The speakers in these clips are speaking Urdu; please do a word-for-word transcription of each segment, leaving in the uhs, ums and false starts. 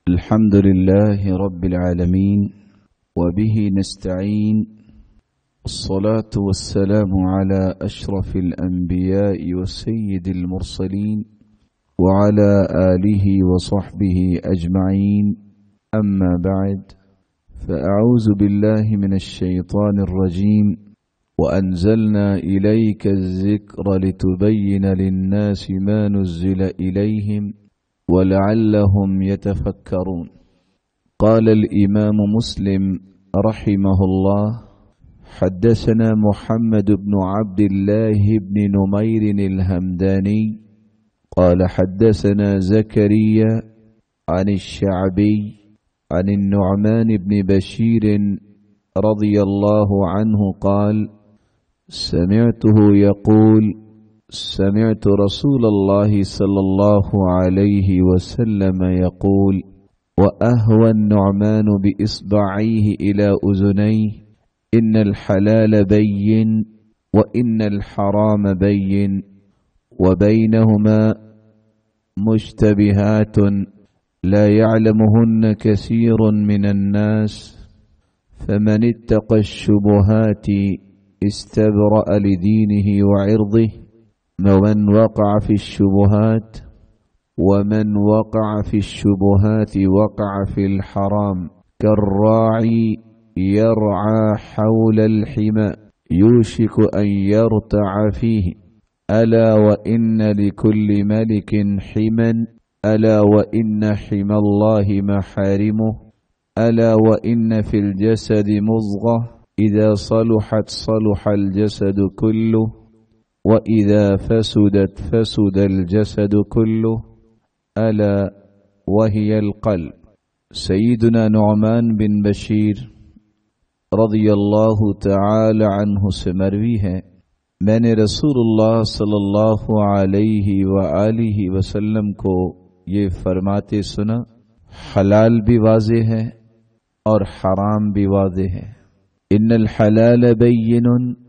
الحمد لله رب العالمين وبه نستعين الصلاة والسلام على أشرف الأنبياء وسيد المرسلين وعلى آله وصحبه أجمعين أما بعد فأعوذ بالله من الشيطان الرجيم وأنزلنا إليك الذكر لتبين للناس ما نزل إليهم ولعلهم يتفكرون. قال الإمام مسلم رحمه الله: حدثنا محمد بن عبد الله بن نمير الهمداني قال حدثنا زكريا عن الشعبي عن النعمان بن بشير رضي الله عنه قال: سمعته يقول: سمعت رسول الله صلى الله عليه وسلم يقول: وأهوى النعمان بإصبعيه إلى أذنيه إن الحلال بين وإن الحرام بين وبينهما مشتبهات لا يعلمهن كثير من الناس فمن اتقى الشبهات استبرأ لدينه وعرضه ومن وقع في الشبهات ومن وقع في الشبهات وقع في الحرام كالراعي يرعى حول الحمى يوشك أن يرتع فيه ألا وإن لكل ملك حما ألا وإن حمى الله محارمه ألا وإن في الجسد مضغة إذا صلحت صلح الجسد كله وإذا فسدت فسد الجسد كله ألا وهي القلب. سيدنا نعمان بن بشیر رضی اللہ تعالی عنہ سے مروی ہے، میں نے رسول اللہ صلی اللہ علیہ وآلہ وسلم کو یہ فرماتے سنا: حلال بھی واضح ہے اور حرام بھی واضح ہے۔ ان الحلال بین،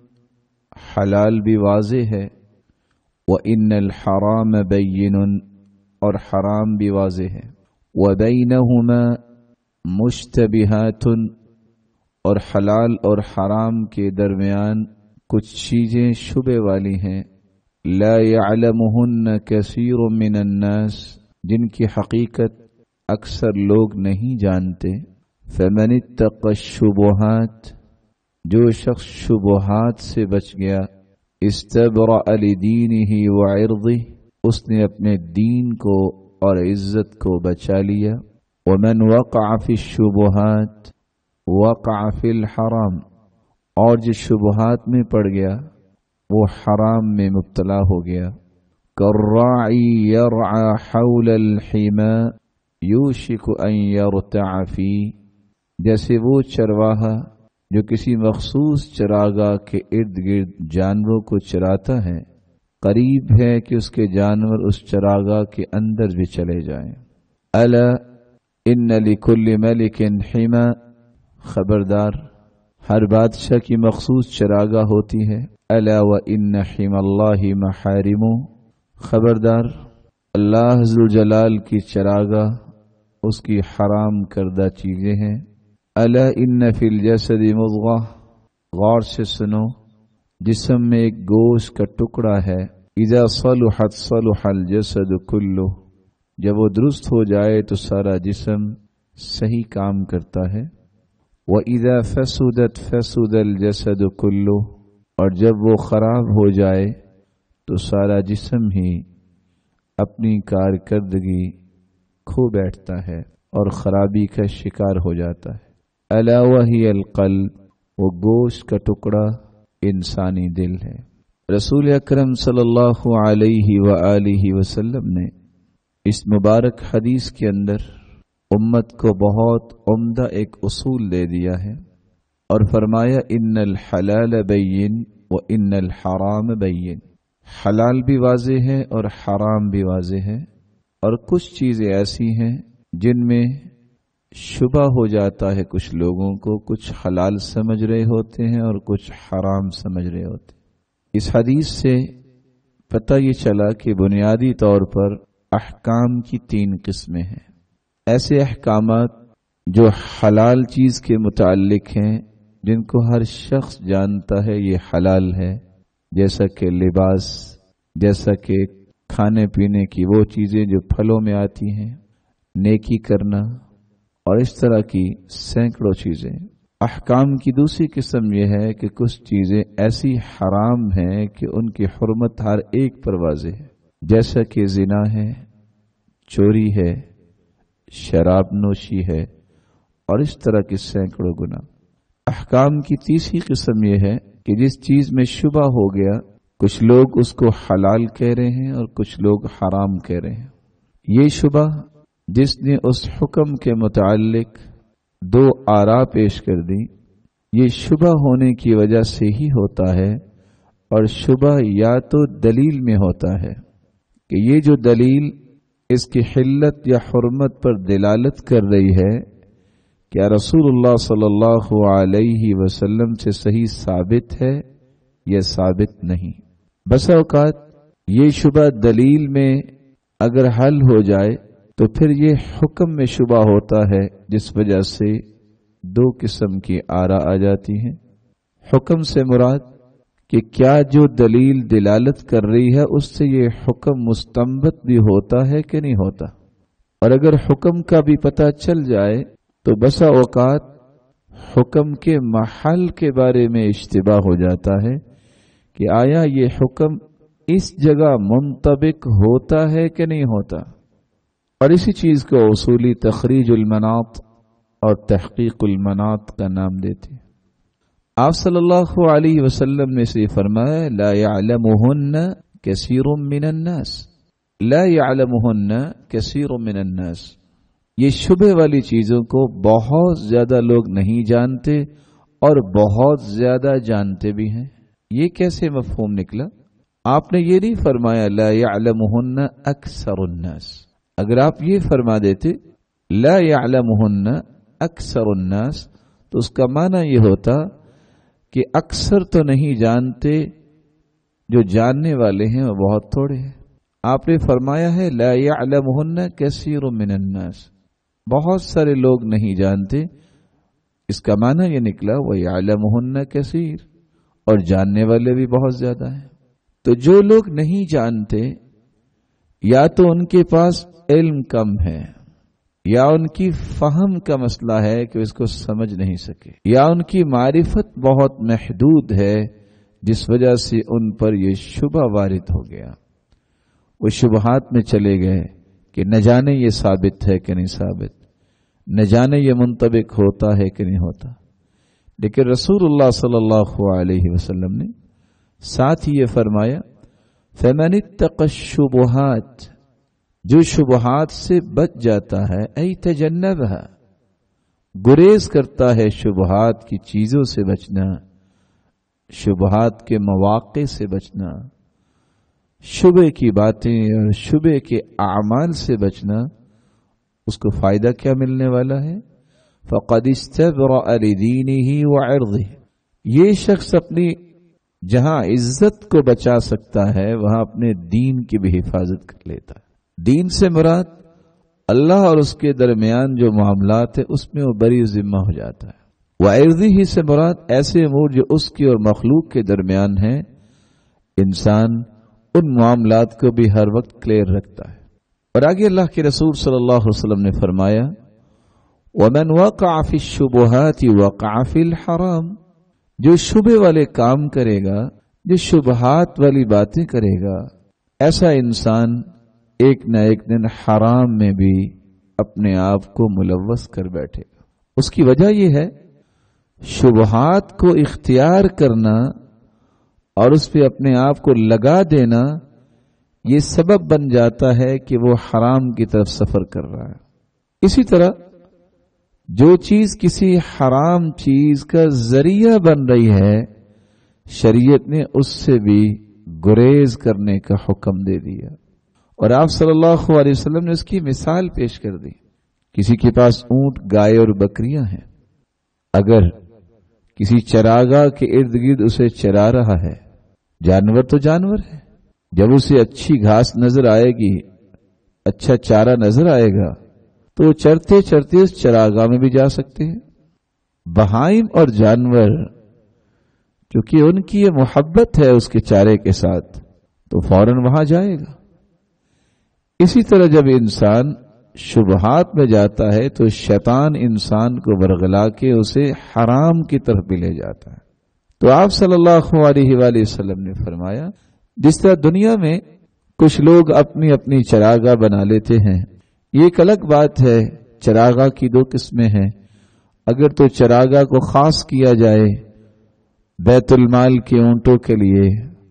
حلال بھی واضح ہے، وَإِنَّ الْحَرَامَ بَيِّنٌ، اور حرام بھی واضح ہے، وَبَيْنَهُمَا مُشْتَبِهَاتٌ، اور حلال اور حرام کے درمیان کچھ چیزیں شبہ والی ہیں، لَا يَعْلَمُهُنَّ كَثِيرٌ مِّنَ النَّاسِ، جن کی حقیقت اکثر لوگ نہیں جانتے۔ فَمَنِ اتَّقَى الشُّبُهَاتِ، جو شخص شبہات سے بچ گیا، استبرأ لدینہ وعرضہ، اس نے اپنے دین کو اور عزت کو بچا لیا۔ ومن وقع فی الشبہات وقع فی الحرام، اور جو شبہات میں پڑ گیا وہ حرام میں مبتلا ہو گیا۔ کالراعی یرعی حول الحمى یوشک ان یرتع فیہ، جیسے وہ چرواہا جو کسی مخصوص چراگاہ کے ارد گرد جانوروں کو چراتا ہے، قریب ہے کہ اس کے جانور اس چراگاہ کے اندر بھی چلے جائیں۔ الا ان لکل ملک حما، خبردار، ہر بادشاہ کی مخصوص چراگاہ ہوتی ہے۔ الا وان حمی اللہ محارمہ، خبردار، اللہ ذوالجلال کی چراگاہ اس کی حرام کردہ چیزیں ہیں۔ الا ان فی الجسد مضغہ، غور سے سنو، جسم میں ایک گوشت کا ٹکڑا ہے۔ اذا صلحت صلح الجسد کلہ، جب وہ درست ہو جائے تو سارا جسم صحیح کام کرتا ہے۔ واذا فسدت فسد الجسد کلہ، اور جب وہ خراب ہو جائے تو سارا جسم ہی اپنی کارکردگی کھو بیٹھتا ہے اور خرابی کا شکار ہو جاتا ہے۔ الا وہی القلب، وہ گوشت کا ٹکڑا انسانی دل ہے۔ رسول اکرم صلی اللہ علیہ وآلہ وسلم نے اس مبارک حدیث کے اندر امت کو بہت عمدہ ایک اصول دے دیا ہے اور فرمایا: ان الحلال بین وان الحرام بین، حلال بھی واضح ہے اور حرام بھی واضح ہے، اور کچھ چیزیں ایسی ہیں جن میں شبہ ہو جاتا ہے کچھ لوگوں کو، کچھ حلال سمجھ رہے ہوتے ہیں اور کچھ حرام سمجھ رہے ہوتے ہیں۔ اس حدیث سے پتہ یہ چلا کہ بنیادی طور پر احکام کی تین قسمیں ہیں۔ ایسے احکامات جو حلال چیز کے متعلق ہیں جن کو ہر شخص جانتا ہے یہ حلال ہے، جیسا کہ لباس، جیسا کہ کھانے پینے کی وہ چیزیں جو پھلوں میں آتی ہیں، نیکی کرنا اور اس طرح کی سینکڑوں چیزیں۔ احکام کی دوسری قسم یہ ہے کہ کچھ چیزیں ایسی حرام ہیں کہ ان کی حرمت ہر ایک پر واضح ہے، جیسا کہ زنا ہے، چوری ہے، شراب نوشی ہے اور اس طرح کے سینکڑوں گناہ۔ احکام کی تیسری قسم یہ ہے کہ جس چیز میں شبہ ہو گیا، کچھ لوگ اس کو حلال کہہ رہے ہیں اور کچھ لوگ حرام کہہ رہے ہیں۔ یہ شبہ جس نے اس حکم کے متعلق دو آراء پیش کر دی، یہ شبہ ہونے کی وجہ سے ہی ہوتا ہے، اور شبہ یا تو دلیل میں ہوتا ہے کہ یہ جو دلیل اس کی حلت یا حرمت پر دلالت کر رہی ہے کیا رسول اللہ صلی اللہ علیہ وسلم سے صحیح ثابت ہے یا ثابت نہیں۔ بسا اوقات یہ شبہ دلیل میں اگر حل ہو جائے تو پھر یہ حکم میں شبہ ہوتا ہے، جس وجہ سے دو قسم کی آراء آ جاتی ہیں۔ حکم سے مراد کہ کیا جو دلیل دلالت کر رہی ہے اس سے یہ حکم مستنبط بھی ہوتا ہے کہ نہیں ہوتا، اور اگر حکم کا بھی پتہ چل جائے تو بسا اوقات حکم کے محل کے بارے میں اشتباہ ہو جاتا ہے کہ آیا یہ حکم اس جگہ منطبق ہوتا ہے کہ نہیں ہوتا، اور اسی چیز کو اصولی تخریج المناط اور تحقیق المناط کا نام دیتے ہیں۔ آپ صلی اللہ علیہ وسلم نے سے فرمایا لا يعلمهن كثير من الناس، لا يعلمهن كثير من الناس، یہ شبہ والی چیزوں کو بہت زیادہ لوگ نہیں جانتے اور بہت زیادہ جانتے بھی ہیں۔ یہ کیسے مفہوم نکلا؟ آپ نے یہ نہیں فرمایا لا يعلمهن اکثر الناس، اگر آپ یہ فرما دیتے لا يعلمهن اکثر الناس تو اس کا معنی یہ ہوتا کہ اکثر تو نہیں جانتے، جو جاننے والے ہیں وہ بہت تھوڑے ہیں۔ آپ نے فرمایا ہے لا يعلمهن كثير من الناس، بہت سارے لوگ نہیں جانتے، اس کا معنی یہ نکلا وَيَعْلَمُهُنَّ كَثِيرٌ، اور جاننے والے بھی بہت زیادہ ہیں۔ تو جو لوگ نہیں جانتے یا تو ان کے پاس علم کم ہے، یا ان کی فہم کا مسئلہ ہے کہ اس کو سمجھ نہیں سکے، یا ان کی معرفت بہت محدود ہے جس وجہ سے ان پر یہ شبہ وارد ہو گیا، وہ شبہات میں چلے گئے کہ نہ جانے یہ ثابت ہے کہ نہیں ثابت، نہ جانے یہ منطبق ہوتا ہے کہ نہیں ہوتا۔ لیکن رسول اللہ صلی اللہ علیہ وسلم نے ساتھ ہی یہ فرمایا فَمَنِ اتَّقَ الشُّبُهَاتِ، جو شبہات سے بچ جاتا ہے، اَيْ تَجَنَّبَهَا، گریز کرتا ہے شبہات کی چیزوں سے بچنا، شبہات کے مواقع سے بچنا، شبہ کی باتیں اور شبہ کے اعمال سے بچنا، اس کو فائدہ کیا ملنے والا ہے؟ فَقَدْ اسْتَبْرَأَ لِدِينِهِ وَعِرْضِهِ، یہ شخص اپنی جہاں عزت کو بچا سکتا ہے وہاں اپنے دین کی بھی حفاظت کر لیتا ہے۔ دین سے مراد اللہ اور اس کے درمیان جو معاملات ہیں اس میں وہ بری ذمہ ہو جاتا ہے۔ وَعِرْضِهِ سے مراد ایسے امور جو اس کی اور مخلوق کے درمیان ہیں، انسان ان معاملات کو بھی ہر وقت کلیئر رکھتا ہے۔ اور آگے اللہ کے رسول صلی اللہ علیہ وسلم نے فرمایا وَمَنْ وَقَعَ فِي الشُّبُهَاتِ وَقَعَ فِي الْحَرَامِ، جو شبہ والے کام کرے گا، جو شبہات والی باتیں کرے گا، ایسا انسان ایک نہ ایک دن حرام میں بھی اپنے آپ کو ملوث کر بیٹھے گا۔ اس کی وجہ یہ ہے شبہات کو اختیار کرنا اور اس پہ اپنے آپ کو لگا دینا، یہ سبب بن جاتا ہے کہ وہ حرام کی طرف سفر کر رہا ہے۔ اسی طرح جو چیز کسی حرام چیز کا ذریعہ بن رہی ہے، شریعت نے اس سے بھی گریز کرنے کا حکم دے دیا، اور آپ صلی اللہ علیہ وسلم نے اس کی مثال پیش کر دی۔ کسی کے پاس اونٹ، گائے اور بکریاں ہیں، اگر کسی چراگاہ کے ارد گرد اسے چرا رہا ہے، جانور تو جانور ہے، جب اسے اچھی گھاس نظر آئے گی، اچھا چارہ نظر آئے گا تو چرتے چرتے اس چراگاہ میں بھی جا سکتے ہیں. بہائم اور جانور چونکہ ان کی یہ محبت ہے اس کے چارے کے ساتھ تو فوراً وہاں جائے گا. اسی طرح جب انسان شبہات میں جاتا ہے تو شیطان انسان کو ورغلا کے اسے حرام کی طرف بھی لے جاتا ہے. تو آپ صلی اللہ علیہ وآلہ وسلم نے فرمایا جس طرح دنیا میں کچھ لوگ اپنی اپنی چراگاہ بنا لیتے ہیں، یہ ایک الگ بات ہے. چراگاہ کی دو قسمیں ہیں. اگر تو چراگاہ کو خاص کیا جائے بیت المال کے اونٹوں کے لیے،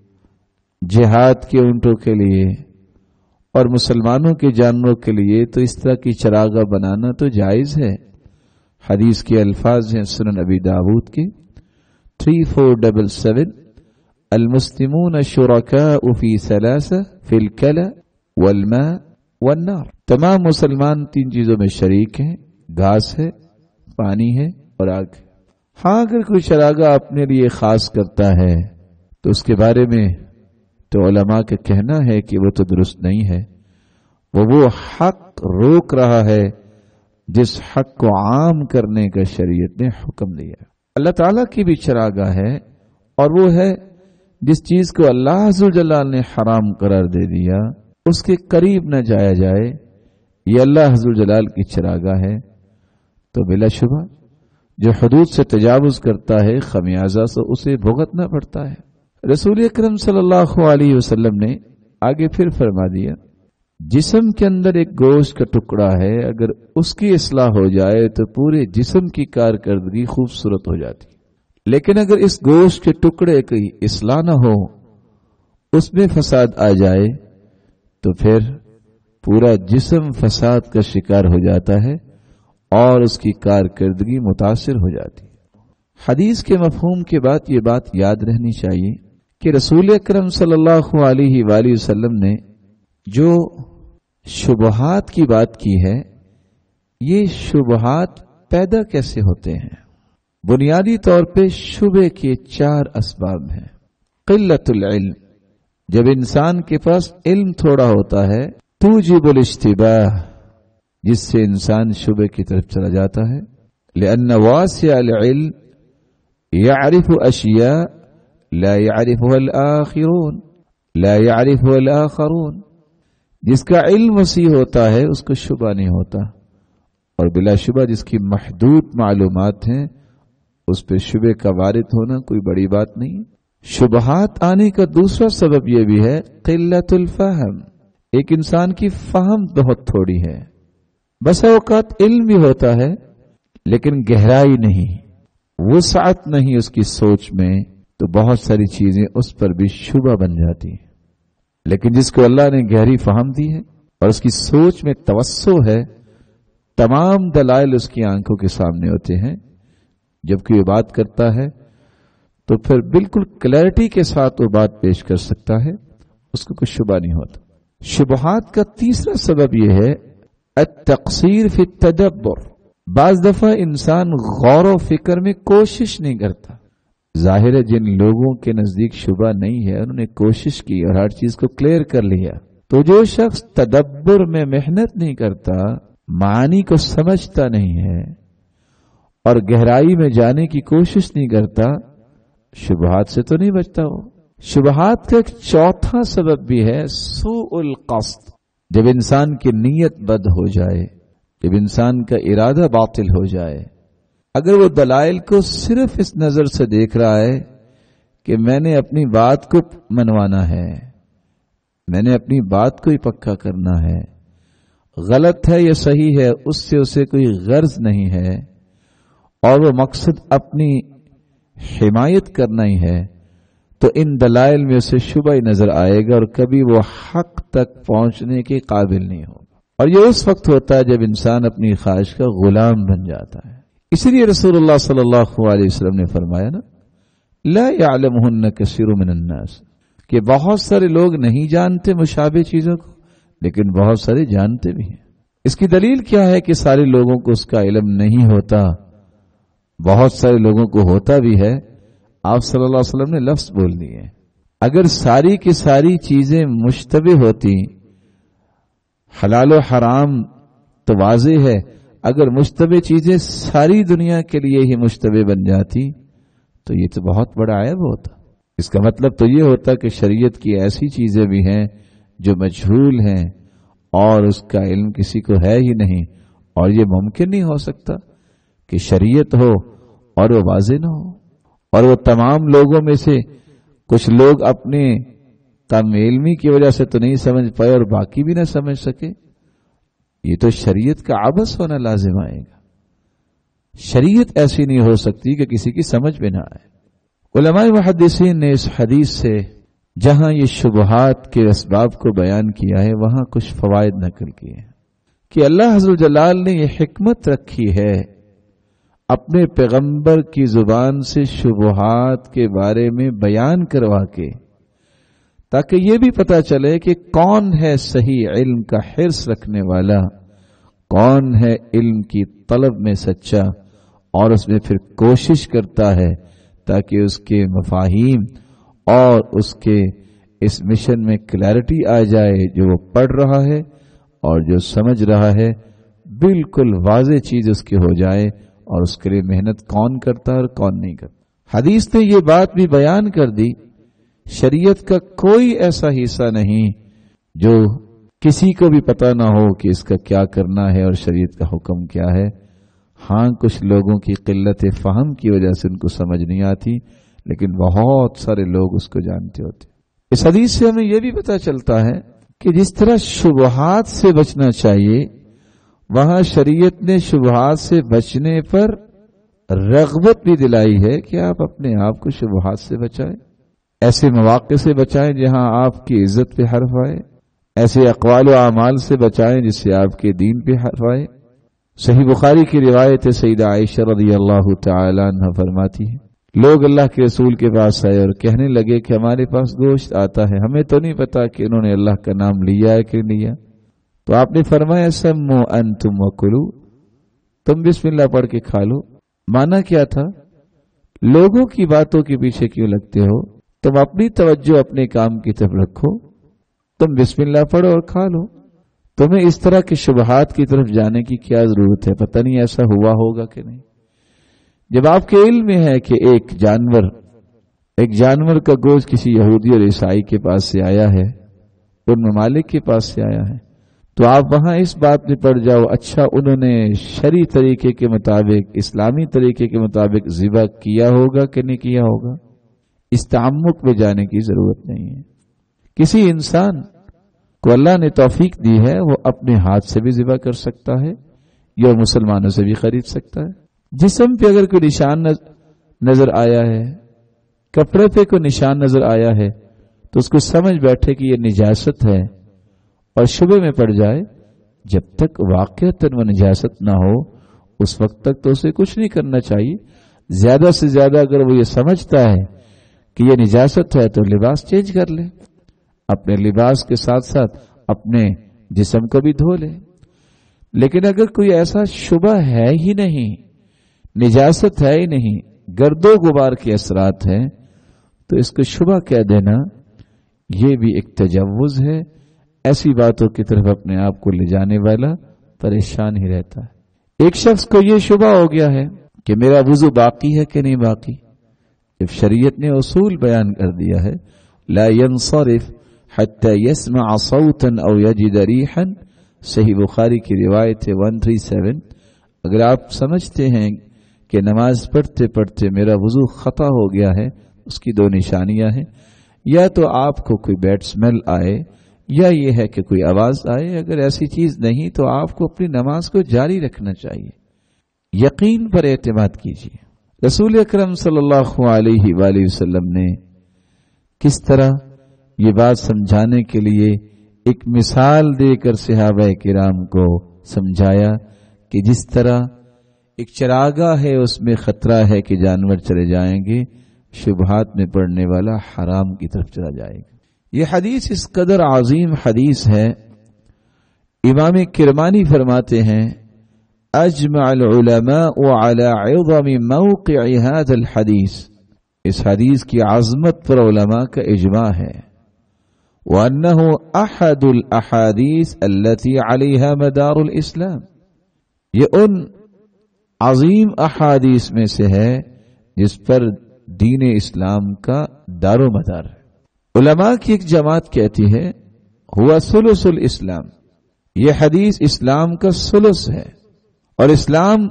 جہاد کے اونٹوں کے لیے اور مسلمانوں کے جانوروں کے لیے، تو اس طرح کی چراگاہ بنانا تو جائز ہے. حدیث کے الفاظ ہیں سنن ابی داؤد کے تھری فور ڈبل سیون المسلمون شرکاء فی ثلاثہ فی الکلى والماء والنار. تمام مسلمان تین چیزوں میں شریک ہیں، گھاس ہے، پانی ہے اور آگ ہے. ہاں اگر کوئی چراگاہ اپنے لیے خاص کرتا ہے تو اس کے بارے میں تو علماء کا کہنا ہے کہ وہ تو درست نہیں ہے. وہ وہ حق روک رہا ہے جس حق کو عام کرنے کا شریعت نے حکم دیا. اللہ تعالیٰ کی بھی چراگاہ ہے اور وہ ہے جس چیز کو اللہ عز و جلال نے حرام قرار دے دیا اس کے قریب نہ جایا جائے. یہ اللہ عز و جلال کی چراگاہ ہے. تو بلا شبہ جو حدود سے تجاوز کرتا ہے خمیازہ سے اسے بھگتنا پڑتا ہے. رسول اکرم صلی اللہ علیہ وسلم نے آگے پھر فرما دیا جسم کے اندر ایک گوشت کا ٹکڑا ہے، اگر اس کی اصلاح ہو جائے تو پورے جسم کی کارکردگی خوبصورت ہو جاتی. لیکن اگر اس گوشت کے ٹکڑے کی اصلاح نہ ہو، اس میں فساد آ جائے تو پھر پورا جسم فساد کا شکار ہو جاتا ہے اور اس کی کارکردگی متاثر ہو جاتی ہے. حدیث کے مفہوم کے بعد یہ بات یاد رہنی چاہیے کہ رسول اکرم صلی اللہ علیہ وآلہ وسلم نے جو شبہات کی بات کی ہے، یہ شبہات پیدا کیسے ہوتے ہیں؟ بنیادی طور پہ شبہ کے چار اسباب ہیں. قلت العلم، جب انسان کے پاس علم تھوڑا ہوتا ہے توجب الاشتباہ، جس سے انسان شبہ کی طرف چلا جاتا ہے. لأن واسع العلم يعرف اشیاء لا يعرفها الآخرون لا يعرفها الآخرون. جس کا علم وسیع ہوتا ہے اس کو شبہ نہیں ہوتا، اور بلا شبہ جس کی محدود معلومات ہیں اس پہ شبہ کا وارد ہونا کوئی بڑی بات نہیں. شبہات آنے کا دوسرا سبب یہ بھی ہے قلت الفہم. ایک انسان کی فہم بہت تھوڑی ہے. بسا اوقات علم بھی ہوتا ہے لیکن گہرائی نہیں، وسعت نہیں اس کی سوچ میں، تو بہت ساری چیزیں اس پر بھی شبہ بن جاتی ہیں. لیکن جس کو اللہ نے گہری فہم دی ہے اور اس کی سوچ میں توسع ہے، تمام دلائل اس کی آنکھوں کے سامنے ہوتے ہیں. جب کوئی بات کرتا ہے تو پھر بالکل کلیئرٹی کے ساتھ وہ بات پیش کر سکتا ہے، اس کو کوئی شبہ نہیں ہوتا. شبہات کا تیسرا سبب یہ ہے التقصیر فی التدبر. بعض دفعہ انسان غور و فکر میں کوشش نہیں کرتا. ظاہر ہے جن لوگوں کے نزدیک شبہ نہیں ہے انہوں نے کوشش کی اور ہر چیز کو کلیئر کر لیا. تو جو شخص تدبر میں محنت نہیں کرتا، معانی کو سمجھتا نہیں ہے اور گہرائی میں جانے کی کوشش نہیں کرتا، شبہات سے تو نہیں بچتا. ہو شبہات کا ایک چوتھا سبب بھی ہے سوء القصد. جب انسان کی نیت بد ہو جائے، جب انسان کا ارادہ باطل ہو جائے، اگر وہ دلائل کو صرف اس نظر سے دیکھ رہا ہے کہ میں نے اپنی بات کو منوانا ہے، میں نے اپنی بات کو ہی پکا کرنا ہے، غلط ہے یا صحیح ہے اس سے اسے کوئی غرض نہیں ہے، اور وہ مقصد اپنی حمایت کرنا ہی ہے، تو ان دلائل میں اسے شبہ ہی نظر آئے گا اور کبھی وہ حق تک پہنچنے کے قابل نہیں ہوگا. اور یہ اس وقت ہوتا ہے جب انسان اپنی خواہش کا غلام بن جاتا ہے. اسی لیے رسول اللہ صلی اللہ علیہ وسلم نے فرمایا نا لا يعلمهن كثير من الناس، کہ بہت سارے لوگ نہیں جانتے مشابہ چیزوں کو لیکن بہت سارے جانتے بھی ہیں. اس کی دلیل کیا ہے کہ سارے لوگوں کو اس کا علم نہیں ہوتا، بہت سارے لوگوں کو ہوتا بھی ہے. آپ صلی اللہ علیہ وسلم نے لفظ بول دیے، اگر ساری کی ساری چیزیں مشتبہ ہوتی، حلال و حرام تو واضح ہے اگر مشتبہ چیزیں ساری دنیا کے لیے ہی مشتبہ بن جاتی تو یہ تو بہت بڑا عیب ہوتا۔ اس کا مطلب تو یہ ہوتا کہ شریعت کی ایسی چیزیں بھی ہیں جو مجہول ہیں اور اس کا علم کسی کو ہے ہی نہیں، اور یہ ممکن نہیں ہو سکتا کہ شریعت ہو اور وہ واضح نہ ہو، اور وہ تمام لوگوں میں سے کچھ لوگ اپنے کم علمی کی وجہ سے تو نہیں سمجھ پائے اور باقی بھی نہ سمجھ سکے۔ یہ تو شریعت کا عبث ہونا لازم آئے گا۔ شریعت ایسی نہیں ہو سکتی کہ کسی کی سمجھ میں نہ آئے۔ علماء محدثین نے اس حدیث سے جہاں یہ شبہات کے اسباب کو بیان کیا ہے وہاں کچھ فوائد نقل کیے ہیں کہ اللہ عز و جلال نے یہ حکمت رکھی ہے اپنے پیغمبر کی زبان سے شبہات کے بارے میں بیان کروا کے، تاکہ یہ بھی پتہ چلے کہ کون ہے صحیح علم کا حرص رکھنے والا، کون ہے علم کی طلب میں سچا اور اس میں پھر کوشش کرتا ہے تاکہ اس کے مفاہیم اور اس کے اس مشن میں کلیئرٹی آ جائے، جو وہ پڑھ رہا ہے اور جو سمجھ رہا ہے بالکل واضح چیز اس کی ہو جائے، اور اس کے لیے محنت کون کرتا ہے اور کون نہیں کرتا۔ حدیث نے یہ بات بھی بیان کر دی، شریعت کا کوئی ایسا حصہ نہیں جو کسی کو بھی پتہ نہ ہو کہ اس کا کیا کرنا ہے اور شریعت کا حکم کیا ہے۔ ہاں کچھ لوگوں کی قلت فہم کی وجہ سے ان کو سمجھ نہیں آتی، لیکن بہت سارے لوگ اس کو جانتے ہوتے۔ اس حدیث سے ہمیں یہ بھی پتہ چلتا ہے کہ جس طرح شبہات سے بچنا چاہیے، وہاں شریعت نے شبہات سے بچنے پر رغبت بھی دلائی ہے کہ آپ اپنے آپ کو شبہات سے بچائیں، ایسے مواقع سے بچائیں جہاں آپ کی عزت پہ حرف آئے، ایسے اقوال و اعمال سے بچائیں جس سے آپ کے دین پہ حرف آئے۔ صحیح بخاری کی روایت سیدہ عائشہ رضی اللہ تعالی عنہ فرماتی ہے، لوگ اللہ کے رسول کے پاس آئے اور کہنے لگے کہ ہمارے پاس گوشت آتا ہے، ہمیں تو نہیں پتا کہ انہوں نے اللہ کا نام لیا ہے کہ نہیں لیا۔ تو آپ نے فرمایا سمو انتم وکلو، تم بسم اللہ پڑھ کے کھا لو۔ مانا کیا تھا؟ لوگوں کی باتوں کے پیچھے کیوں لگتے ہو؟ تم اپنی توجہ اپنے کام کی طرف رکھو، تم بسم اللہ پڑھو اور کھا لو۔ تمہیں اس طرح کے شبہات کی طرف جانے کی کیا ضرورت ہے؟ پتہ نہیں ایسا ہوا ہوگا کہ نہیں۔ جب آپ کے علم میں ہے کہ ایک جانور ایک جانور کا گوشت کسی یہودی اور عیسائی کے پاس سے آیا ہے، ان ممالک کے پاس سے آیا ہے، تو آپ وہاں اس بات میں پڑ جاؤ اچھا انہوں نے شرعی طریقے کے مطابق، اسلامی طریقے کے مطابق ذبح کیا ہوگا کہ نہیں کیا ہوگا۔ اس تعمق میں جانے کی ضرورت نہیں ہے۔ کسی انسان کو اللہ نے توفیق دی ہے، وہ اپنے ہاتھ سے بھی ذبح کر سکتا ہے یا مسلمانوں سے بھی خرید سکتا ہے۔ جسم پہ اگر کوئی نشان نظر آیا ہے، کپڑے پہ کوئی نشان نظر آیا ہے، تو اس کو سمجھ بیٹھے کہ یہ نجاست ہے اور شبہ میں پڑ جائے، جب تک واقعتاً وہ نجاست نہ ہو اس وقت تک تو اسے کچھ نہیں کرنا چاہیے۔ زیادہ سے زیادہ اگر وہ یہ سمجھتا ہے کہ یہ نجاست ہے تو لباس چینج کر لے، اپنے لباس کے ساتھ ساتھ اپنے جسم کو بھی دھو لے۔ لیکن اگر کوئی ایسا شبہ ہے ہی نہیں، نجاست ہے ہی نہیں، گرد و غبار کے اثرات ہیں، تو اس کو شبہ کہہ دینا یہ بھی ایک تجوز ہے۔ ایسی باتوں کی طرف اپنے آپ کو لے جانے والا پریشان ہی رہتا ہے۔ ایک شخص کو یہ شبہ ہو گیا ہے کہ میرا وضو باقی ہے کہ نہیں باقی، جب شریعت نے اصول بیان کر دیا ہے لا ينصرف حتى يسمع صوتا او يجد ريحا، صحیح بخاری کی روایت ہے ایک سو سینتیس، اگر آپ سمجھتے ہیں کہ نماز پڑھتے پڑھتے میرا وضو خطا ہو گیا ہے، اس کی دو نشانیاں ہیں، یا تو آپ کو کوئی بیڈ سمیل آئے یا یہ ہے کہ کوئی آواز آئے۔ اگر ایسی چیز نہیں تو آپ کو اپنی نماز کو جاری رکھنا چاہیے، یقین پر اعتماد کیجیے۔ رسول اکرم صلی اللہ علیہ وآلہ وسلم نے کس طرح یہ بات سمجھانے کے لیے ایک مثال دے کر صحابہ کرام کو سمجھایا کہ جس طرح ایک چراگاہ ہے اس میں خطرہ ہے کہ جانور چلے جائیں گے، شبہات میں پڑنے والا حرام کی طرف چلا جائے گا۔ یہ حدیث اس قدر عظیم حدیث ہے، امام کرمانی فرماتے ہیں اجمع العلماء على عظم موقع هذا الحدیث، اس حدیث کی عظمت پر علماء کا اجماع ہے، وانه احد الاحاديث التي عليها مدار الاسلام، یہ ان عظیم احادیث میں سے ہے جس پر دین اسلام کا دار و مدار ہے۔ علماء کی ایک جماعت کہتی ہے ہوا ثلث الاسلام، یہ حدیث اسلام کا ثلث ہے، اور اسلام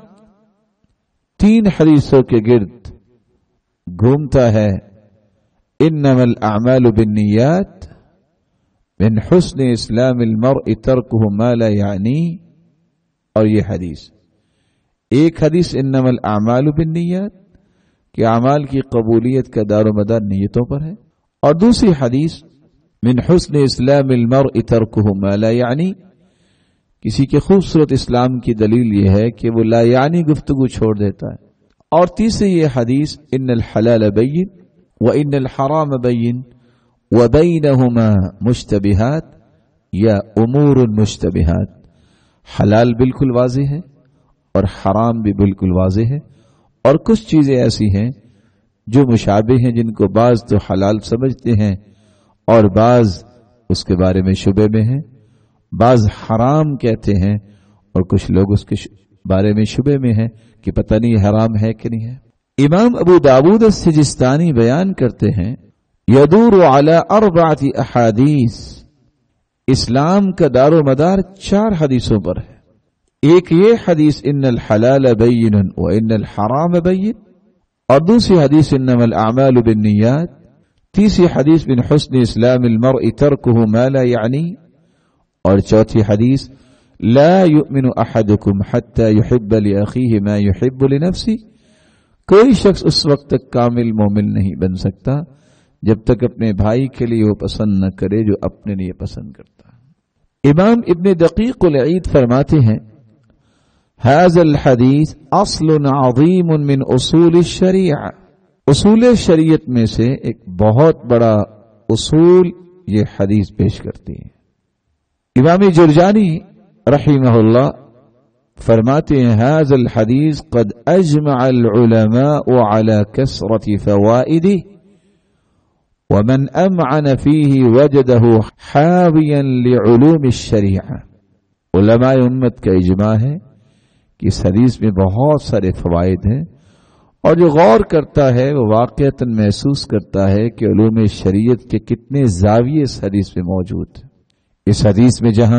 تین حدیثوں کے گرد گھومتا ہے، انما الاعمال بالنیات، من حسن اسلام المرء ترکہ ما لا یعنی، اور یہ حدیث ایک حدیث انما الاعمال بالنیات کہ اعمال کی قبولیت کا دار و مدار نیتوں پر ہے، اور دوسری حدیث من حسن اسلام المرء ترکہ ما لا یعنی، کسی کے خوبصورت اسلام کی دلیل یہ ہے کہ وہ لا یعنی گفتگو چھوڑ دیتا ہے، اور تیسری یہ حدیث ان الحلال بین وان الحرام بین وبینہما مشتبہات یا امور مشتبہات، حلال بالکل واضح ہے اور حرام بھی بالکل واضح ہے، اور کچھ چیزیں ایسی ہیں جو مشابہ ہیں جن کو بعض تو حلال سمجھتے ہیں اور بعض اس کے بارے میں شبہ میں ہیں، بعض حرام کہتے ہیں اور کچھ لوگ اس کے بارے میں شبہ میں ہیں کہ پتہ نہیں حرام ہے کہ نہیں ہے۔ امام ابو داود السجستانی بیان کرتے ہیں یدور علی اربعۃ احادیث، اسلام کا دار و مدار چار حدیثوں پر ہے۔ ایک یہ حدیث ان الحلال بین وان الحرام بین، اور دوسری حدیث انما الاعمال بالنیات، تیسری حدیث من حسن اسلام المرء ترکہ ما لا یعنی، اور چوتھی حدیث لا یؤمن احدکم حتی یحب لاخیہ ما یحب لنفسہ، کوئی شخص اس وقت تک کامل مومن نہیں بن سکتا جب تک اپنے بھائی کے لیے وہ پسند نہ کرے جو اپنے لیے پسند کرتا ہے۔ امام ابن دقیق العید فرماتے ہیں هذا الحدیث اصل عظیم من اصول الشریعہ، اصول شریعت میں سے ایک بہت بڑا اصول یہ حدیث پیش کرتی ہے۔ امام جرجانی رحمہ اللہ فرماتے ہیں هذا الحدیث قد اجمع العلماء على كثرة فوائده ومن امعن فيه وجده حاويا لعلوم الشریعہ، علماء امت کا اجماع ہے کہ اس حدیث میں بہت سارے فوائد ہیں، اور جو غور کرتا ہے وہ واقعتاً محسوس کرتا ہے کہ علوم شریعت کے کتنے زاویے اس حدیث میں موجود ہیں۔ اس حدیث میں جہاں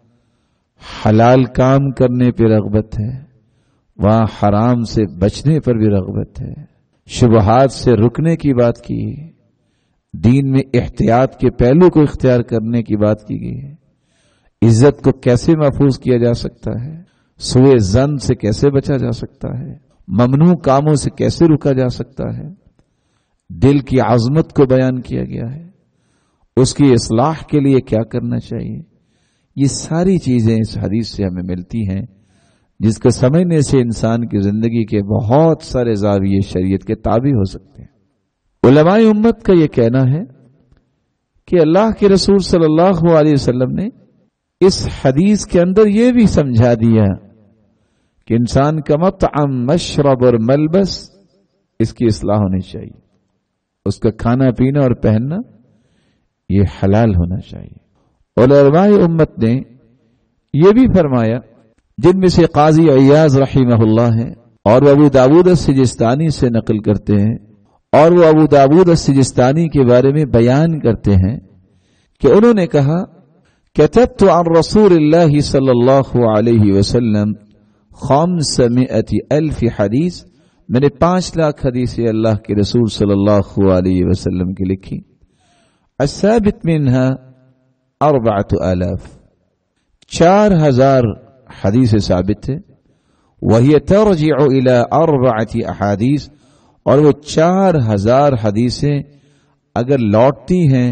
حلال کام کرنے پہ رغبت ہے، وہاں حرام سے بچنے پر بھی رغبت ہے، شبہات سے رکنے کی بات کی ہے، دین میں احتیاط کے پہلو کو اختیار کرنے کی بات کی گئی ہے، عزت کو کیسے محفوظ کیا جا سکتا ہے، سوء ظن سے کیسے بچا جا سکتا ہے، ممنوع کاموں سے کیسے رکا جا سکتا ہے، دل کی عظمت کو بیان کیا گیا ہے، اس کی اصلاح کے لیے کیا کرنا چاہیے، یہ ساری چیزیں اس حدیث سے ہمیں ملتی ہیں، جس کو سمجھنے سے انسان کی زندگی کے بہت سارے زاویے شریعت کے تابع ہو سکتے ہیں۔ علماء امت کا یہ کہنا ہے کہ اللہ کے رسول صلی اللہ علیہ وسلم نے اس حدیث کے اندر یہ بھی سمجھا دیا کہ انسان کا مطعم، مشرب اور ملبس اس کی اصلاح ہونی چاہیے، اس کا کھانا پینا اور پہننا یہ حلال ہونا چاہیے۔ علماء امت نے یہ بھی فرمایا، جن میں سے قاضی عیاض رحمہ اللہ ہیں اور وہ ابو داود السجستانی سے نقل کرتے ہیں، اور وہ ابو داود السجستانی کے بارے میں بیان کرتے ہیں کہ انہوں نے کہا کتبت عن رسول اللہ صلی اللہ علیہ وسلم خمسمائة الف حدیث، میں نے پانچ لاکھ حدیثیں اللہ کے رسول صلی اللہ علیہ وسلم کی لکھی، الثابت منها اربعۃ آلاف، چار ہزار حدیث ثابت ہے، وہی ترجع الى اربعۃ احادیث، اور وہ چار ہزار حدیثیں اگر لوٹتی ہیں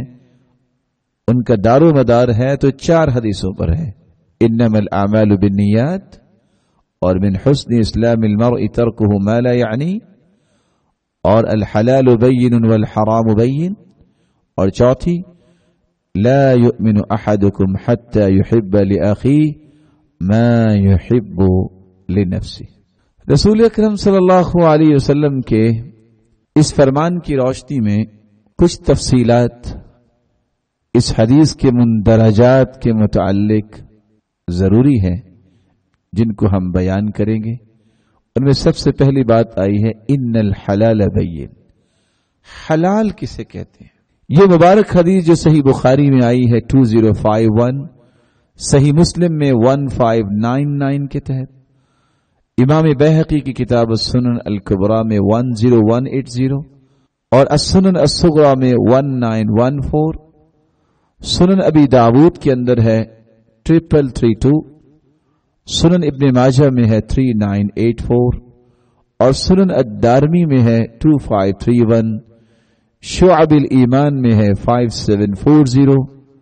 ان کا دار و مدار ہے تو چار حدیثوں پر ہے، انما الاعمال بالنیات، اور من حسن اسلام المرء ترکہ ما لا یعنی، اور الحلال بین والحرام بین، اور چوتھی لا یؤمن احدکم حتی یحب لاخیہ ما یحب لنفسہ۔ رسول اکرم صلی اللہ علیہ وسلم کے اس فرمان کی روشنی میں کچھ تفصیلات اس حدیث کے مندرجات کے متعلق ضروری ہے، जिनको हम बयान करेंगे। उनमें सबसे पहली बात आई है इन्नल हलाल बय्यिन। हलाल किसे कहते हैं? ये मुबारक हदीस जो सही बुखारी में आई है टू ज़ीरो फाइव वन, सही मुस्लिम में वन फाइव नाइन नाइन के तहत, इमाम बैहकी की किताब सुनन अल कुबरा में one zero one eight zero और असुनन अस्सुगरा में वन नाइन वन फोर, सुनन अबी दाऊद के अंदर है ट्रिपल थ्री टू, सुनन इब्ने माजा में है थ्री नाइन एट फोर और सुनन अद-दारमी में है टू फाइव थ्री वन, शुअबुल ईमान में है फाइव सेवन फोर ज़ीरो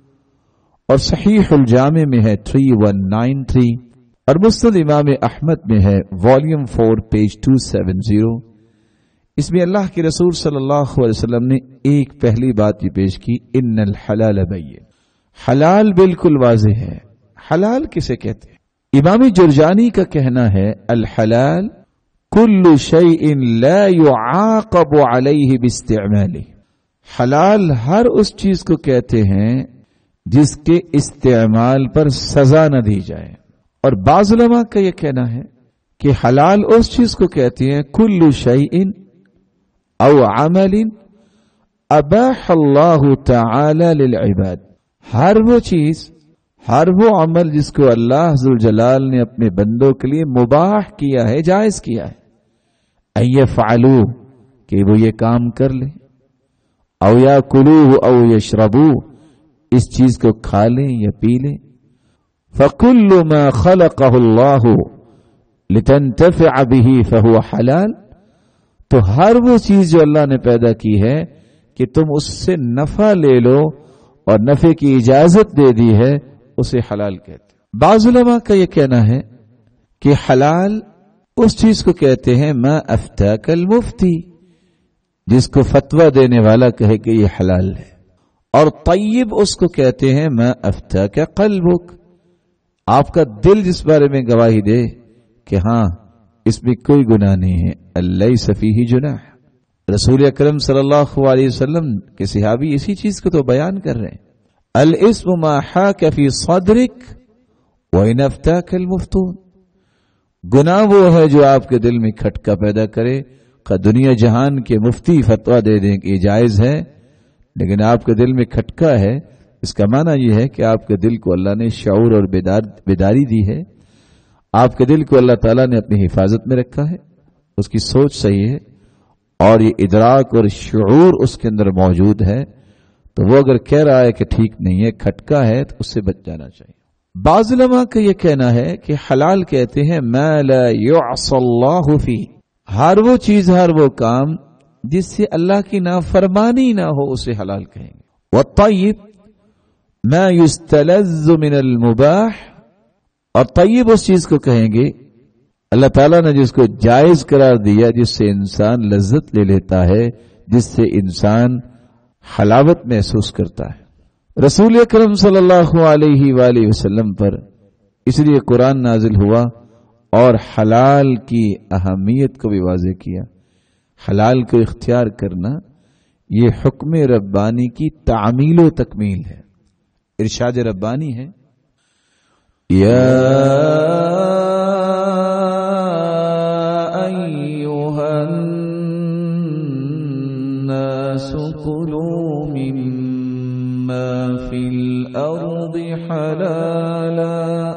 और सहीहुल जामे में है थ्री वन नाइन थ्री और मुस्नद इमाम अहमद में है volume four page two seven zero. इसमें अल्लाह के रसूल सल्लल्लाहु अलैहि वसल्लम ने एक पहली बात ये पेश की, इन्नल हलाल बय्यिन। हलाल बिल्कुल वाज़ेह है। हलाल किसे कहते हैं? इमाम जुरजानी का कहना है अल हलाल कुल्लु शैइन ला युआक़बु अलैहि बिइस्तिअमालिही। हलाल हर उस चीज को कहते हैं जिसके इस्तेमाल पर सजा न दी जाए। और बाज़ उलमा का यह कहना है कि हलाल उस चीज को कहते हैं कुल्लु शैइन औ अमलिन अबाहल्लाहु तआला लिल इबाद। हर वो चीज, हर वो अमल जिसको अल्लाह ज़ुल जलाल ने अपने बंदों के लिए मुबाह किया है, जायज किया है, अयफ़अलू कि वो ये काम कर ले, औ याकुलूहु औ यशरबू इस चीज को खा लें या पी लें। फकुल्लु मा खलक़हुल्लाहु लितंतफ़िअ बिही फहुव हलाल। तो हर वो चीज जो अल्लाह ने पैदा की है कि तुम उससे नफा ले लो और नफे की इजाजत दे दी है, उसे हलाल कहते हैं। बाज़ उलमा का यह कहना है कि हलाल उस चीज को कहते हैं मा अफ्ताकल मुफ्ती, जिसको फतवा देने वाला कहे कि यह हलाल है। और तय्यब उसको कहते हैं मा अफ्ताका क़ल्बुक, आपका दिल जिस बारे में गवाही दे कि हां इसमें कोई गुनाह नहीं है, लैसा फ़ीही जुनाह। रसूल अकरम सल्लल्लाहु अलैहि वसल्लम के सहाबी इसी चीज को तो बयान कर रहे हैं, अल इस्मु मा हाका फी सदरिक व इन अफ्ताकल मुफ्तून। गुनाह वो है जो आपके दिल में खटका पैदा करे, का दुनिया जहान के मुफ्ती फतवा दे दें कि जायज है, लेकिन आपके दिल में खटका है। इसका माना यह है कि आपके दिल को अल्लाह ने शऊर और बेदार बेदारी दी है, आपके दिल को अल्लाह ताला ने अपनी हिफाजत में रखा है, उसकी सोच सही है और ये इदराक और शऊर उसके अंदर मौजूद है। तो वो अगर कह रहा है कि ठीक नहीं है, खटका है, तो उससे बच जाना चाहिए। बाज़ उलमा का यह कहना है कि हलाल कहते हैं मा ला युअसल्लाहु फी, हर वो चीज, हर वो काम जिससे अल्लाह की नाफरमानी ना हो उसे हलाल कहेंगे। व तय्यब मा युस्तलज़्ज़ु मिनल मुबाह, और तय्यब उस चीज को कहेंगे अल्लाह ताला ने जिसको जायज करार दिया, जिससे इंसान लज्जत ले लेता है, जिससे इंसान हलावत महसूस करता है। रसूल अकरम सल्लल्लाहु अलैहि वालैहि वसल्लम पर इसलिए कुरान नाजिल हुआ और हलाल की अहमियत को भी वाज़ेह किया। हलाल को इख्तियार करना ये हुक्म रब्बानी की तामील व तकमील है। इरशाद रब्बानी है, या अय्युहन नासु कुलू मिम्मा फिल अर्दि हलाला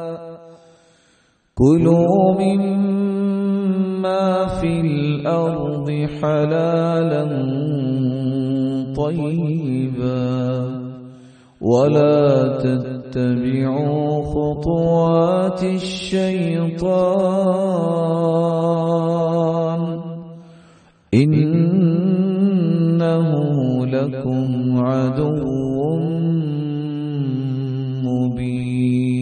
कुलू मिम्मा फिल अर्दि हलालन तय्यिबा वला तत्तबि'ू खुतुवातिश शैतान इन्नहु लकुम अदुव्वुम मुबीन।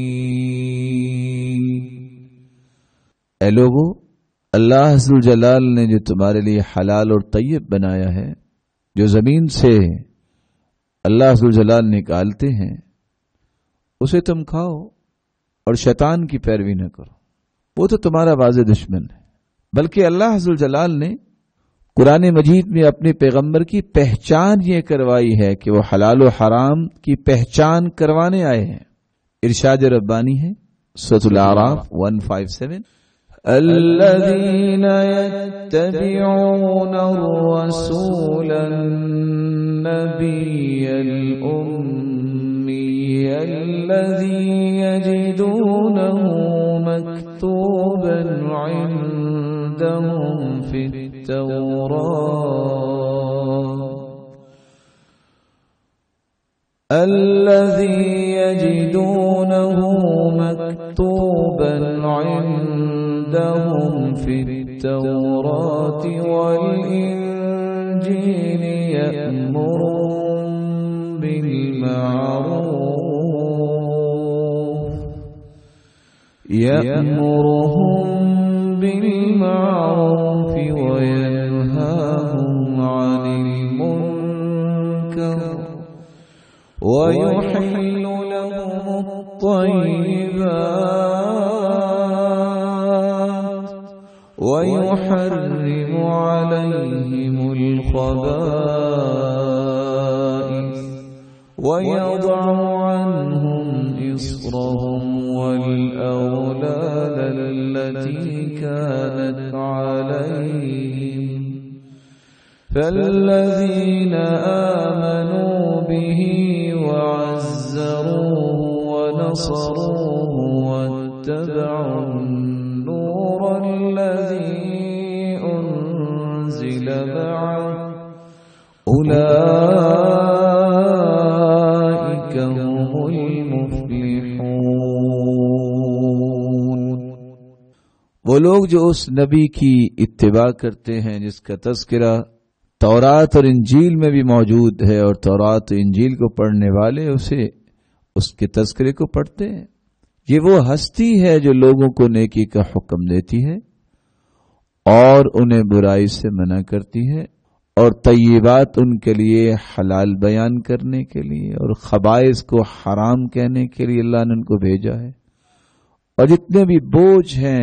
ऐ लोगों, अल्लाह ज़ुल जलाल ने जो तुम्हारे लिए हलाल और तय्यब बनाया है, जो जमीन से अल्लाह ज़ुल जलाल निकालते हैं, उसे तुम खाओ और शैतान की पैरवी न करो, वो तो तुम्हारा वाज़ेह दुश्मन है। बल्कि अल्लाह ज़ुल जलाल ने कुरान मजीद में अपने पैगंबर की पहचान ये करवाई है कि वो हलाल और हराम की पहचान करवाने आए हैं। इरशाद रब्बानी है سورۃ الاعراف ایک سو سات الذين يتبعون الرسول النبي الأمي الذي يجدونه مكتوبا عندهم في التوراة الذي يجدونه مكتوبا عندهم في التوراة والإنجيل يأمرهم بالمعروف يأمرهم بالمعروف وينهاهم عن المنكر ويحل لهم الطيبات ويحرم عليهم الخبائث ويضع عنهم إصرهم والأغلال التي كانت عليهم فالذين آمنوا به وعزروه ونصروه واتبعوا النور الذي أنزل معه أولئك هم المفلحون۔ وہ لوگ جو اس نبی کی اتباع کرتے ہیں جس کا تذکرہ تورات اور انجیل میں بھی موجود ہے، اور تورات اور انجیل کو پڑھنے والے اسے اس کے تذکرے کو پڑھتے ہیں، یہ وہ ہستی ہے جو لوگوں کو نیکی کا حکم دیتی ہے اور انہیں برائی سے منع کرتی ہے، اور طیبات ان کے لیے حلال بیان کرنے کے لیے اور خبائث کو حرام کہنے کے لیے اللہ نے ان کو بھیجا ہے، اور جتنے بھی بوجھ ہیں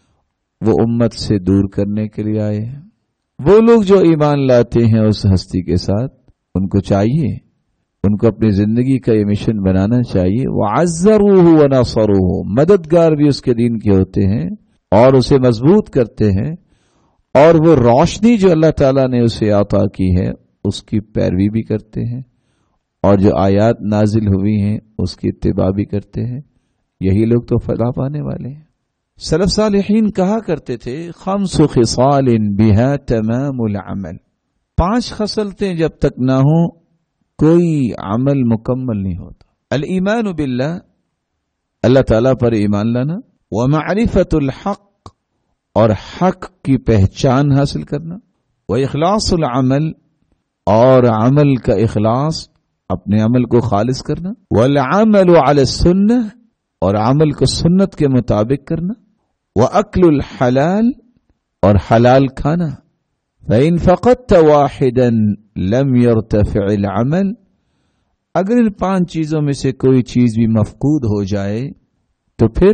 وہ امت سے دور کرنے کے لیے آئے ہیں۔ وہ لوگ جو ایمان لاتے ہیں اس ہستی کے ساتھ، ان کو چاہیے، ان کو اپنی زندگی کا یہ مشن بنانا چاہیے، وَعَزَّرُوهُ وَنَصَرُوهُ، مددگار بھی اس کے دین کے ہوتے ہیں اور اسے مضبوط کرتے ہیں، اور وہ روشنی جو اللہ تعالیٰ نے اسے عطا کی ہے اس کی پیروی بھی کرتے ہیں، اور جو آیات نازل ہوئی ہیں اس کی اتباع بھی کرتے ہیں۔ یہی لوگ تو فلاح پانے والے ہیں۔ سلف صالحین کہا کرتے تھے خمس خصال بها تمام العمل، پانچ خصلتیں جب تک نہ ہوں کوئی عمل مکمل نہیں ہوتا۔ الایمان باللہ، اللہ تعالیٰ پر ایمان لانا، ومعرفت الحق، اور حق کی پہچان حاصل کرنا، واخلاص العمل، اور عمل کا اخلاص، اپنے عمل کو خالص کرنا، والعمل علی السنہ، اور عمل کو سنت کے مطابق کرنا، وَأَكْلُ الْحَلَالِ، اور حلال کھانا۔ فَإِنْ فَقَدْتَ وَاحِدًا لَمْ يَرْتَفِعِ الْعَمَلِ، اگر ان پانچ چیزوں میں سے کوئی چیز بھی مفقود ہو جائے تو پھر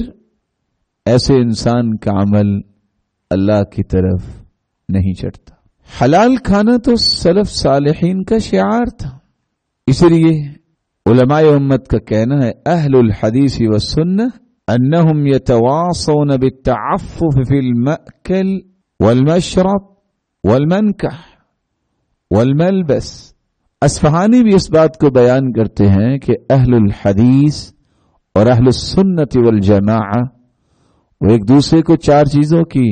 ایسے انسان کا عمل اللہ کی طرف نہیں چڑھتا۔ حلال کھانا تو سلف صالحین کا شعار تھا، اس لیے علماء امت کا کہنا ہے اہل الحدیث والسنہ انہم یتواصون بالتعفف فی المأکل والمشرب والمنکح والملبس۔ اصفہانی بھی اس بات کو بیان کرتے ہیں کہ اہل الحدیث اور اہل السنت والجماعہ وہ ایک دوسرے کو چار چیزوں کی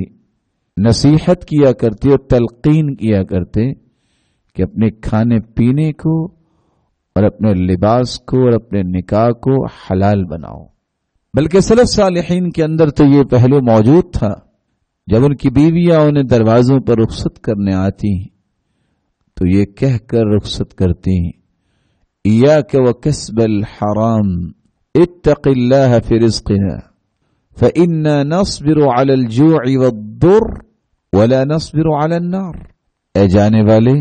نصیحت کیا کرتے اور تلقین کیا کرتے کہ اپنے کھانے پینے کو اور اپنے لباس کو اور اپنے نکاح کو حلال بناؤ۔ بلکہ سلف صالحین کے اندر تو یہ پہلو موجود تھا، جب ان کی بیویاں انہیں دروازوں پر رخصت کرنے آتی تو یہ کہہ کر رخصت کرتی ایاک وکسب الحرام اتق اللہ فی رزقنا فإنا نصبر على الجوع والضر ولا نصبر على النار۔ اے جانے والے،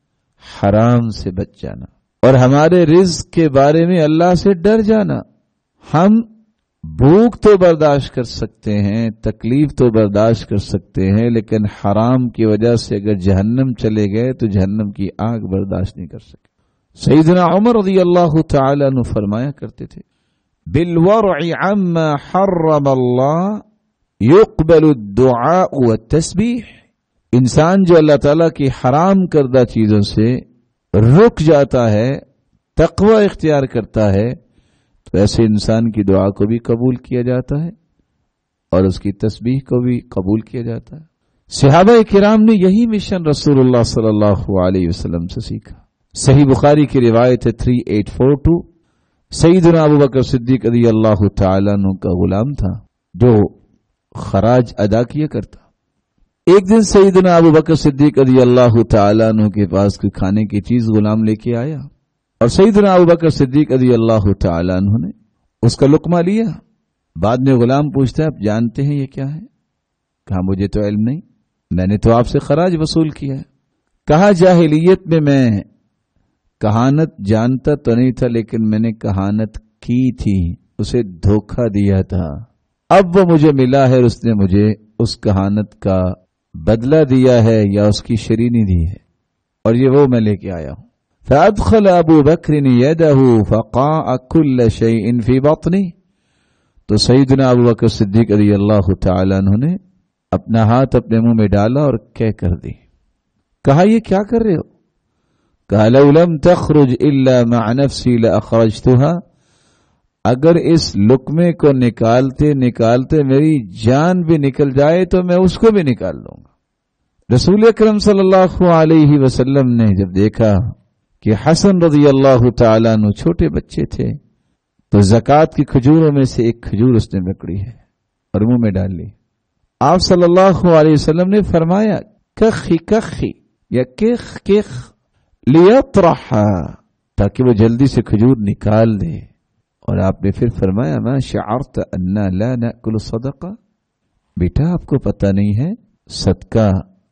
حرام سے بچ جانا اور ہمارے رزق کے بارے میں اللہ سے ڈر جانا۔ ہم بھوک تو برداشت کر سکتے ہیں، تکلیف تو برداشت کر سکتے ہیں، لیکن حرام کی وجہ سے اگر جہنم چلے گئے تو جہنم کی آگ برداشت نہیں کر سکتے۔ سیدنا عمر رضی اللہ تعالیٰ عنہ فرمایا کرتے تھے بالورع عما حرم اللہ يقبل الدعاء والتسبیح. انسان جو اللہ تعالیٰ کی حرام کردہ چیزوں سے رک جاتا ہے، تقوی اختیار کرتا ہے، تو ایسے انسان کی دعا کو بھی قبول کیا جاتا ہے اور اس کی تسبیح کو بھی قبول کیا جاتا ہے. صحابہ کرام نے یہی مشن رسول اللہ صلی اللہ علیہ وسلم سے سیکھا. صحیح بخاری کی روایت ہے تھری ایٹ فور ٹو. سیدنا ابو بکر صدیق رضی اللہ تعالیٰ عنہ کا غلام تھا جو خراج ادا کیا کرتا. ایک دن سیدنا ابو بکر صدیق رضی اللہ تعالیٰ عنہ کے پاس کوئی کھانے کی چیز غلام لے کے آیا اور سیدنا ابو بکر صدیق رضی اللہ تعالیٰ عنہ نے اس کا لقمہ لیا. بعد میں غلام پوچھتا ہے آپ جانتے ہیں یہ کیا ہے؟ کہا مجھے تو علم نہیں، میں نے تو آپ سے خراج وصول کیا ہے. کہا جاہلیت میں میں کہانت جانتا تو نہیں تھا، لیکن میں نے کہانت کی تھی، اسے دھوکہ دیا تھا. اب وہ مجھے ملا ہے اور اس نے مجھے اس کہانت کا بدلہ دیا ہے یا اس کی شرینی دی ہے، اور یہ وہ میں لے کے آیا ہوں. فأدخل ابو بکر يده فقاع كل شيء في بطني. تو سیدنا ابو بکر صدیق رضی اللہ تعالیٰ عنہ نے اپنا ہاتھ اپنے منہ میں ڈالا اور کہہ کر دی. کہا یہ کیا کر رہے ہو؟ کہا لو لم تخرج الا مع نفسي لاخرجتها. اگر اس لقمے کو نکالتے نکالتے میری جان بھی نکل جائے تو میں اس کو بھی نکال لوں گا. رسول اکرم صلی اللہ علیہ وسلم نے جب دیکھا کہ حسن رضی اللہ تعالیٰ عنہ چھوٹے بچے تھے تو زکوٰۃ کی کھجوروں میں سے ایک کھجور اس نے پکڑی ہے اور منہ میں ڈال لی. آپ صلی اللہ علیہ وسلم نے فرمایا کخی کخی یا کخ کخ لیطرحا، تاکہ وہ جلدی سے کھجور نکال دے. اور آپ نے پھر فرمایا ما شعرت انا لا ناکل صدقہ، بیٹا آپ کو پتہ نہیں ہے صدقہ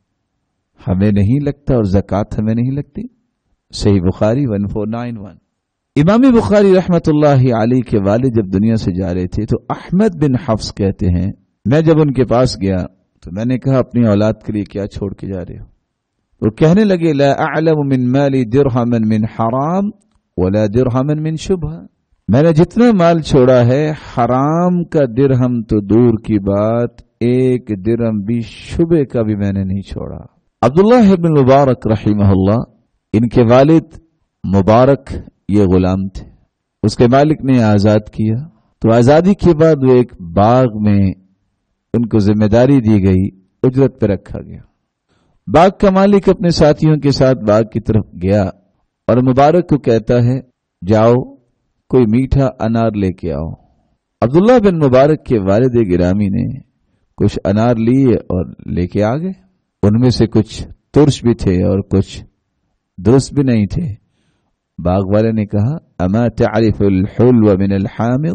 ہمیں نہیں لگتا اور زکوٰۃ ہمیں نہیں لگتی. صحیح بخاری ون فور نائن ون. امام بخاری رحمت اللہ علیہ کے والد جب دنیا سے جا رہے تھے تو احمد بن حفص کہتے ہیں میں جب ان کے پاس گیا تو میں نے کہا اپنی اولاد کے لیے کیا چھوڑ کے جا رہے ہو؟ وہ کہنے لگے لا اعلم من مالی درہما من حرام ولا درہما من شبہ. میں نے جتنا مال چھوڑا ہے حرام کا درہم تو دور کی بات، ایک درہم بھی شبہ کا بھی میں نے نہیں چھوڑا. عبداللہ بن مبارک رحمہ اللہ، ان کے والد مبارک یہ غلام تھے، اس کے مالک نے آزاد کیا تو آزادی کے بعد وہ ایک باغ میں ان کو ذمہ داری دی گئی، اجرت پہ رکھا گیا. باغ کا مالک اپنے ساتھیوں کے ساتھ باغ کی طرف گیا اور مبارک کو کہتا ہے جاؤ کوئی میٹھا انار لے کے آؤ. عبداللہ بن مبارک کے والد گرامی نے کچھ انار لیے اور لے کے آ گئے. ان میں سے کچھ ترش بھی تھے اور کچھ درست بھی نہیں تھے. باغ والے نے کہا اما تعرف الحلو من الحامض،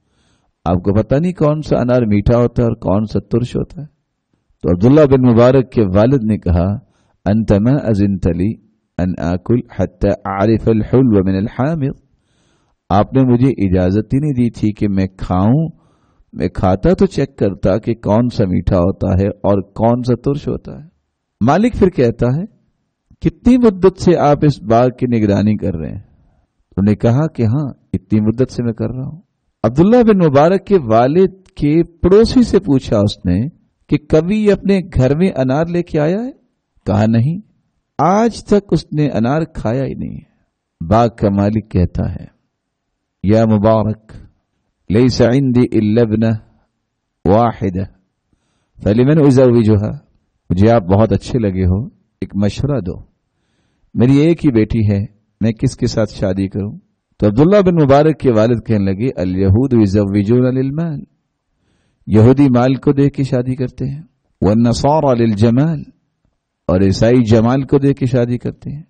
آپ کو پتہ نہیں کون سا انار میٹھا ہوتا ہے اور کون سا ترش ہوتا ہے؟ تو عبداللہ بن مبارک کے والد نے کہا انت ما اذنت لی ان آکل حتی اعرف الحلو من الحامض، آپ نے مجھے اجازت ہی نہیں دی تھی کہ میں کھاؤں، میں کھاتا تو چیک کرتا کہ کون سا میٹھا ہوتا ہے اور کون سا ترش ہوتا ہے. مالک پھر کہتا ہے کتنی مدت سے آپ اس باغ کی نگرانی کر رہے ہیں؟ انہوں نے کہا کہ ہاں اتنی مدت سے میں کر رہا ہوں. عبداللہ بن مبارک کے والد کے پڑوسی سے پوچھا اس نے کہ کبھی اپنے گھر میں انار لے کے آیا ہے؟ کہا نہیں، آج تک اس نے انار کھایا ہی نہیں. باغ کا مالک کہتا ہے یا مبارک لیس عندی الا ابنہ واحدہ فلمن ازوجھا، مجھے آپ بہت اچھے لگے ہو، ایک مشورہ دو، میری ایک ہی بیٹی ہے، میں کس کے ساتھ شادی کروں؟ تو عبداللہ بن مبارک کے والد کہنے لگے الیہود یزوجون للمال، یہودی مال کو دیکھ کے شادی کرتے ہیں، والنصارى للجمال، اور عیسائی جمال کو دیکھ کے شادی کرتے ہیں،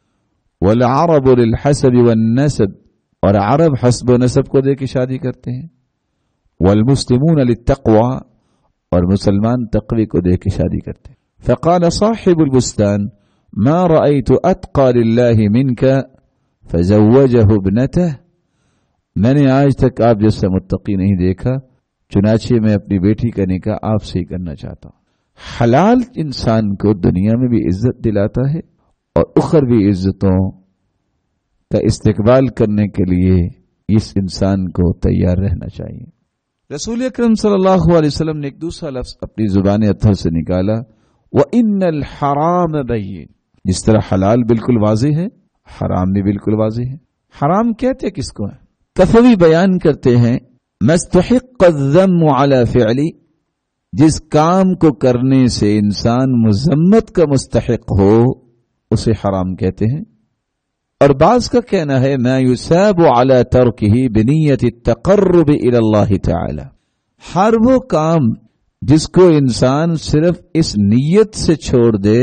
والعرب للحسب والنسب، اور عرب حسب و نسب کو دیکھ کے شادی کرتے ہیں، والمسلمون للتقوى، اور مسلمان تقوی کو دیکھ کے شادی کرتے ہیں. فقال صاحب البستان ما رأيت اتقى لله منك فزوجه ابنته، میں نے آج تک آپ جیسا متقی نہیں دیکھا، چنانچہ میں اپنی بیٹی کا نکاح آپ سے ہی کرنا چاہتا ہوں. حلال انسان کو دنیا میں بھی عزت دلاتا ہے اور اخروی عزتوں کا استقبال کرنے کے لیے اس انسان کو تیار رہنا چاہیے۔ رسول اکرم صلی اللہ علیہ وسلم نے ایک دوسرا لفظ اپنی زبان اطہر سے نکالا، وَإِنَّ الْحَرَامَ بَيِّنٌ، جس طرح حلال بالکل واضح ہے، حرام بھی بالکل واضح ہے۔ حرام کہتے کس کو ہے؟ کفوی بیان کرتے ہیں مستحق الذم علی فعلی، جس کام کو کرنے سے انسان مذمت کا مستحق ہو اسے حرام کہتے ہیں۔ اور بعض کا کہنا ہے ما یثاب علی ترکہ بنیت التقرب الی اللہ تعالی، ہر وہ کام جس کو انسان صرف اس نیت سے چھوڑ دے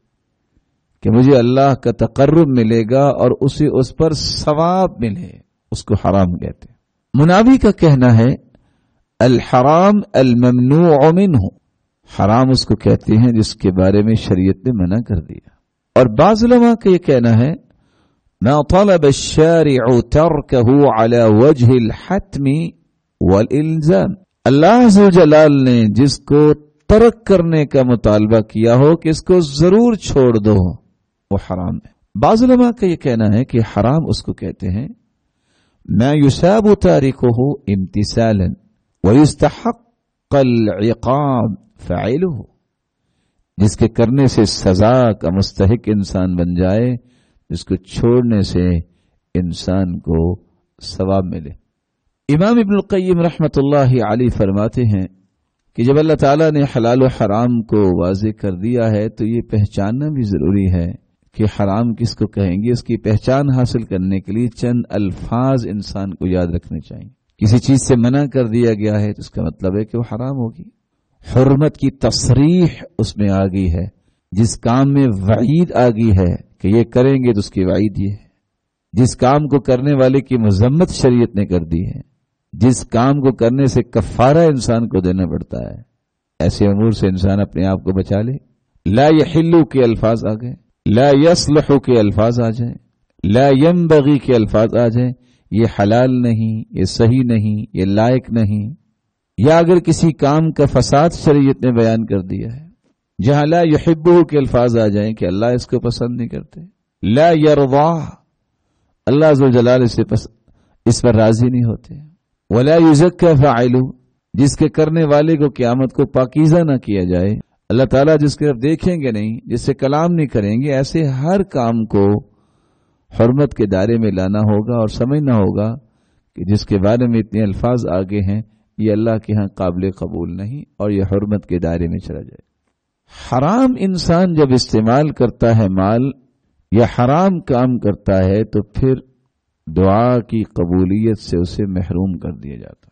کہ مجھے اللہ کا تقرب ملے گا اور اسے اس پر ثواب ملے، اس کو حرام کہتے ہیں۔ مناوی کا کہنا ہے الحرام الممنوع منہ، حرام اس کو کہتے ہیں جس کے بارے میں شریعت نے منع کر دیا۔ اور بعض علماء کا یہ کہنا ہے ما طلب الشارع ترکہ علی وجہ الحتم والالزام، اللہ عز و جلال نے جس کو ترک کرنے کا مطالبہ کیا ہو کہ اس کو ضرور چھوڑ دو، وہ حرام ہے۔ بعض علماء کا یہ کہنا ہے کہ حرام اس کو کہتے ہیں ما یثاب تارکہ امتثالا ویستحق العقاب فاعلہ، جس کے کرنے سے سزا کا مستحق انسان بن جائے، جس کو چھوڑنے سے انسان کو ثواب ملے۔ امام ابن القیم رحمۃ اللہ علیہ فرماتے ہیں کہ جب اللہ تعالیٰ نے حلال و حرام کو واضح کر دیا ہے تو یہ پہچاننا بھی ضروری ہے کہ حرام کس کو کہیں گے۔ اس کی پہچان حاصل کرنے کے لیے چند الفاظ انسان کو یاد رکھنے چاہیے۔ کسی چیز سے منع کر دیا گیا ہے تو اس کا مطلب ہے کہ وہ حرام ہوگی۔ حرمت کی تصریح اس میں آ گئی ہے۔ جس کام میں وعید آ گئی ہے کہ یہ کریں گے تو اس کی وعید یہ ہے۔ جس کام کو کرنے والے کی مذمت شریعت نے کر دی ہے، جس کام کو کرنے سے کفارہ انسان کو دینا پڑتا ہے، ایسے امور سے انسان اپنے آپ کو بچا لے۔ لا یحل کے الفاظ آ گئے، لا یصلح کے الفاظ آ جائیں، لا ینبغی کے الفاظ آ جائیں، یہ حلال نہیں، یہ صحیح نہیں، یہ لائق نہیں، یا اگر کسی کام کا فساد شریعت نے بیان کر دیا ہے، جہاں لا یحبہ کے الفاظ آ جائیں کہ اللہ اس کو پسند نہیں کرتے، لا یرضاہ، اللہ عز و جلال سے پس اس پر راضی نہیں ہوتے، ولا یزکی فاعلہ، جس کے کرنے والے کو قیامت کو پاکیزہ نہ کیا جائے، اللہ تعالیٰ جس کی طرف دیکھیں گے نہیں، جس سے کلام نہیں کریں گے، ایسے ہر کام کو حرمت کے دائرے میں لانا ہوگا اور سمجھنا ہوگا کہ جس کے بارے میں اتنے الفاظ آگے ہیں یہ اللہ کے ہاں قابل قبول نہیں اور یہ حرمت کے دائرے میں چلا جائے۔ حرام انسان جب استعمال کرتا ہے مال یا حرام کام کرتا ہے تو پھر دعا کی قبولیت سے اسے محروم کر دیا جاتا ہے۔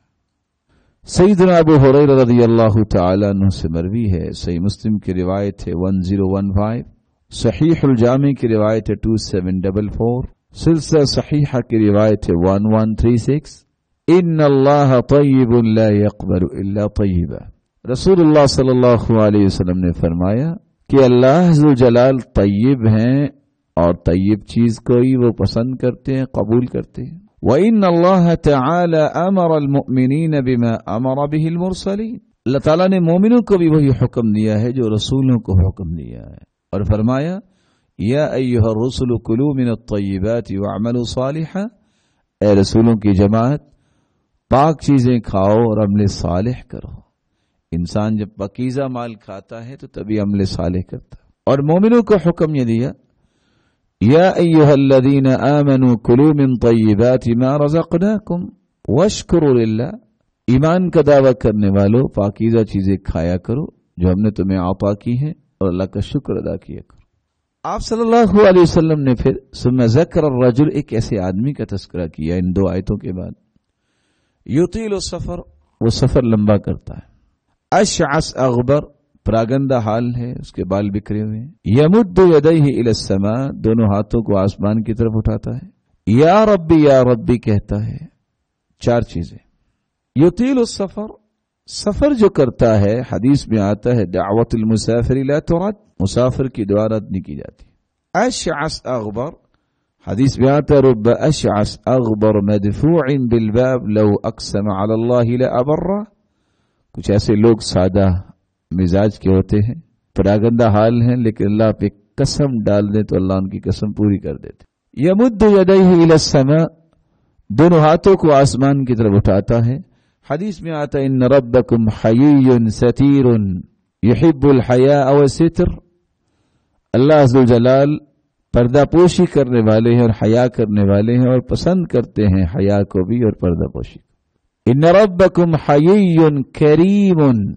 سیدنا ابو ہریرہ رضی اللہ تعالیٰ عنہ سے مروی ہے، صحیح مسلم کی روایت ہے ایک ہزار پندرہ، صحیح الجامع کی روایت ہے سو سات چار چار، سلسلہ صحیحہ کی روایت ہے احد ایک سو چھتیس، ان اللہ طیب لا یقبل الا طیبا، رسول اللہ صلی اللہ علیہ وسلم نے فرمایا کہ اللہ عز و جلال طیب ہیں اور طیب چیز کو ہی وہ پسند کرتے ہیں، قبول کرتے ہیں۔ وَإِنَّ اللَّهَ تَعَالَى أَمَرَ الْمُؤْمِنِينَ بِمَا أَمَرَ بِهِ الْمُرْسَلِينَ، اللہ تعالیٰ نے مومنوں کو بھی وہی حکم دیا ہے جو رسولوں کو حکم دیا ہے، اور فرمایا یا ایھا الرسل کلوا من الطیبات واعملوا صالحا، اے رسولوں کی جماعت پاک چیزیں کھاؤ اور عمل صالح کرو۔ انسان جب پاکیزہ مال کھاتا ہے تو تبھی عمل صالح کرتا ہے۔ اور مومنوں کو حکم یہ دیا یا ایھا الذین آمنوا کلوا من طیبات ما رزقناکم واشکروا للہ، ایمان کا دعویٰ کرنے والوں پاکیزہ چیزیں کھایا کرو جو ہم نے تمہیں عطا کی ہیں اور اللہ کا شکر ادا کیا کرو۔ آپ صلی اللہ علیہ وسلم نے پھر ثم ذکر الرجل، ایک ایسے آدمی کا تذکرہ کیا ان دو آیتوں کے بعد، یطیل السفر، وہ سفر لمبا کرتا ہے، اشعث اغبر، پراگندہ حال ہے، اس کے بال بکھرے ہوئے ہیں، یمد یدیہ الی السماء، دونوں ہاتھوں کو آسمان کی طرف اٹھاتا ہے، یا ربی یا ربی کہتا ہے۔ چار چیزیں۔ یطیل السفر، سفر جو کرتا ہے، حدیث میں آتا ہے دعوت المسافر لا ترد، مسافر کی دعا رد نہیں کی جاتی۔ اشعث اغبر، حدیث میں آتا ہے رب اشعث اغبر مدفوع بالباب لو اقسم علی اللہ لابرہ، کچھ ایسے لوگ سادہ مزاج کے ہوتے ہیں، پراگندہ حال ہیں، لیکن اللہ پہ قسم ڈال دیں تو اللہ ان کی قسم پوری کر دیتے۔ یمد یدیہ الی السماء، دونوں ہاتھوں کو آسمان کی طرف اٹھاتا ہے. حدیث میں آتا ہے ان ربکم حیی ستیر یحب الحیاء والستر. اللہ عز وجل پردہ پوشی کرنے والے ہیں اور حیا کرنے والے ہیں اور پسند کرتے ہیں حیا کو بھی اور پردہ پوشی. ان ربکم حیی کریم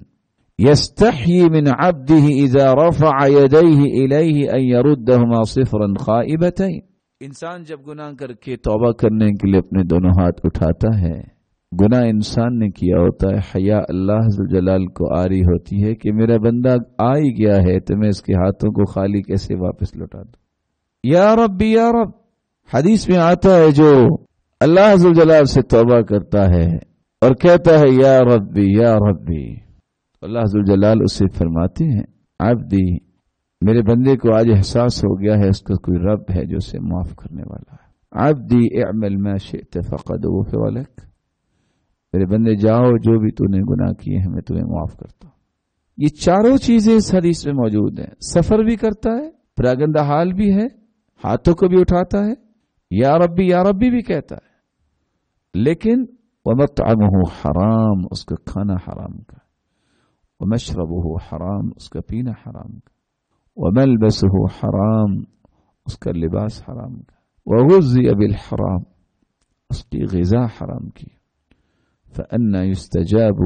یستحیی من عبده اذا رفع یدیہ الیہ ان یردہما صفرا خائبتین. انسان جب گناہ کر کے توبہ کرنے کے لیے اپنے دونوں ہاتھ اٹھاتا ہے، گناہ انسان نے کیا ہوتا ہے، حیا اللہ ذو جلال کو آری ہوتی ہے کہ میرا بندہ آ ہی گیا ہے تو میں اس کے ہاتھوں کو خالی کیسے واپس لوٹا دوں. یا ربی یا رب. حدیث میں آتا ہے جو اللہ ذو جلال سے توبہ کرتا ہے اور کہتا ہے یا ربی یا ربی، اللہ ذو جلال اسے فرماتے ہیں عبدی، میرے بندے کو آج احساس ہو گیا ہے اس کا کوئی رب ہے جو اسے معاف کرنے والا ہے. عبدی اعمل ما شئت فقد غفر لک، میرے بندے جاؤ جو بھی تو نے گناہ کیے ہیں میں تمہیں معاف کرتا ہوں. یہ چاروں چیزیں اس حدیث میں موجود ہیں. سفر بھی کرتا ہے، پراگندہ حال بھی ہے، ہاتھوں کو بھی اٹھاتا ہے، یا ربی یا ربی بھی کہتا ہے، لیکن ومطعمہ حرام، اس کا کھانا حرام کا، ومشربہ حرام، اس کا پینا حرام کا، وملبسہ حرام، اس کا لباس حرام کا، وغذی بالحرام، اس کی غذا حرام کی. فأنا یستجاب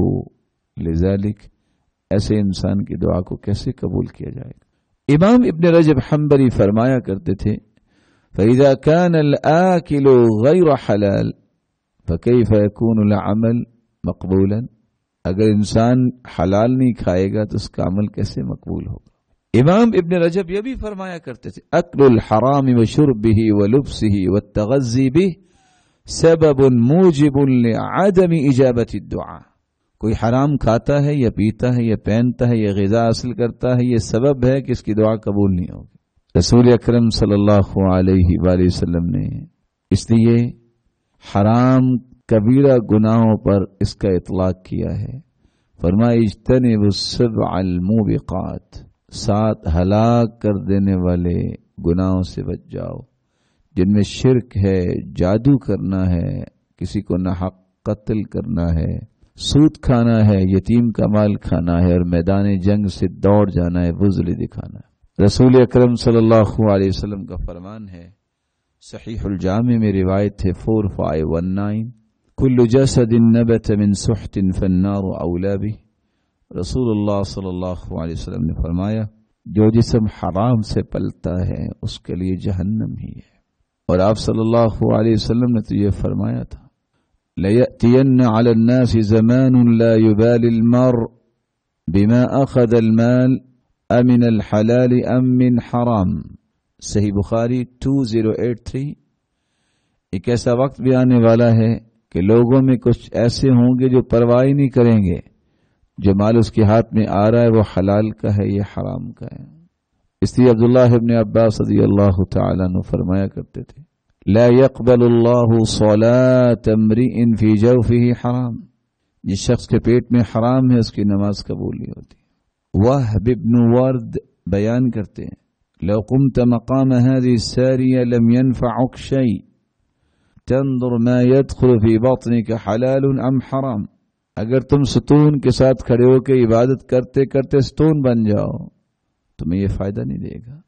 لذلک، ایسے انسان کی دعا کو کیسے قبول کیا جائے گا؟ امام ابن رجب حنبلی فرمایا کرتے تھے فإذا كان الآكل غير حلال فكيف يكون العمل مقبولا. اگر انسان حلال نہیں کھائے گا تو اس کا عمل کیسے مقبول ہوگا؟ امام ابن رجب یہ بھی فرمایا کرتے تھے اکل الحرام وشربه ولبسه والتغذي به سبب موجب لعدم اجابت الدعاء. کوئی حرام کھاتا ہے یا پیتا ہے یا پہنتا ہے یا غذا حاصل کرتا ہے، یہ سبب ہے کہ اس کی دعا قبول نہیں ہوگی. رسول اکرم صلی اللہ علیہ وآلہ وسلم نے اس لیے حرام کبیرہ گناہوں پر اس کا اطلاق کیا ہے. فرمایا اجتنبوا السبع الموبقات، سات ہلاک کر دینے والے گناہوں سے بچ جاؤ، جن میں شرک ہے، جادو کرنا ہے، کسی کو ناحق قتل کرنا ہے، سود کھانا ہے، یتیم کا مال کھانا ہے، اور میدان جنگ سے دوڑ جانا ہے، بزدلی دکھانا ہے. رسول اکرم صلی اللہ علیہ وسلم کا فرمان ہے، صحیح الجامع میں روایت ہے فور فائیو ون نائن، کل جسد نبت من سحت فالنار اولا به. رسول اللہ صلی اللہ علیہ وسلم نے فرمایا جو جسم حرام سے پلتا ہے اس کے لیے جہنم ہی ہے. اور آپ صلی اللہ علیہ وسلم نے تو یہ فرمایا تھا لَيَأْتِيَنَّ عَلَى النَّاسِ زَمَانٌ لَا يُبَالِ الْمَرْءُ بِمَا أَخَذَ الْمَالِ أَمِنَ الْحَلَالِ أَم مِّنْ حَرَامٍ. صحیح بخاری ٹو زیرو ایٹ تھری. ایک ایسا وقت بھی آنے والا ہے کہ لوگوں میں کچھ ایسے ہوں گے جو پرواہ نہیں کریں گے جو مال اس کے ہاتھ میں آ رہا ہے وہ حلال کا ہے یا حرام کا ہے. اس لیے عبداللہ ابن عباس رضی اللہ تعالیٰ عنہ فرمایا کرتے تھے لا يقبل اللہ صلاة امرئ فی جوفہ حرام، جس شخص کے پیٹ میں حرام ہے اس کی نماز قبول نہیں ہوتی. وہب ابن ورد بیان کرتے ہیں لو قمت مقام هذه الساریہ لم ينفعك شيء تنظر ما يدخل في بطنك حلال ام حرام. اگر تم ستون کے ساتھ کھڑے ہو کے عبادت کرتے کرتے ستون بن جاؤ تمہیں یہ فائدہ نہیں دے گا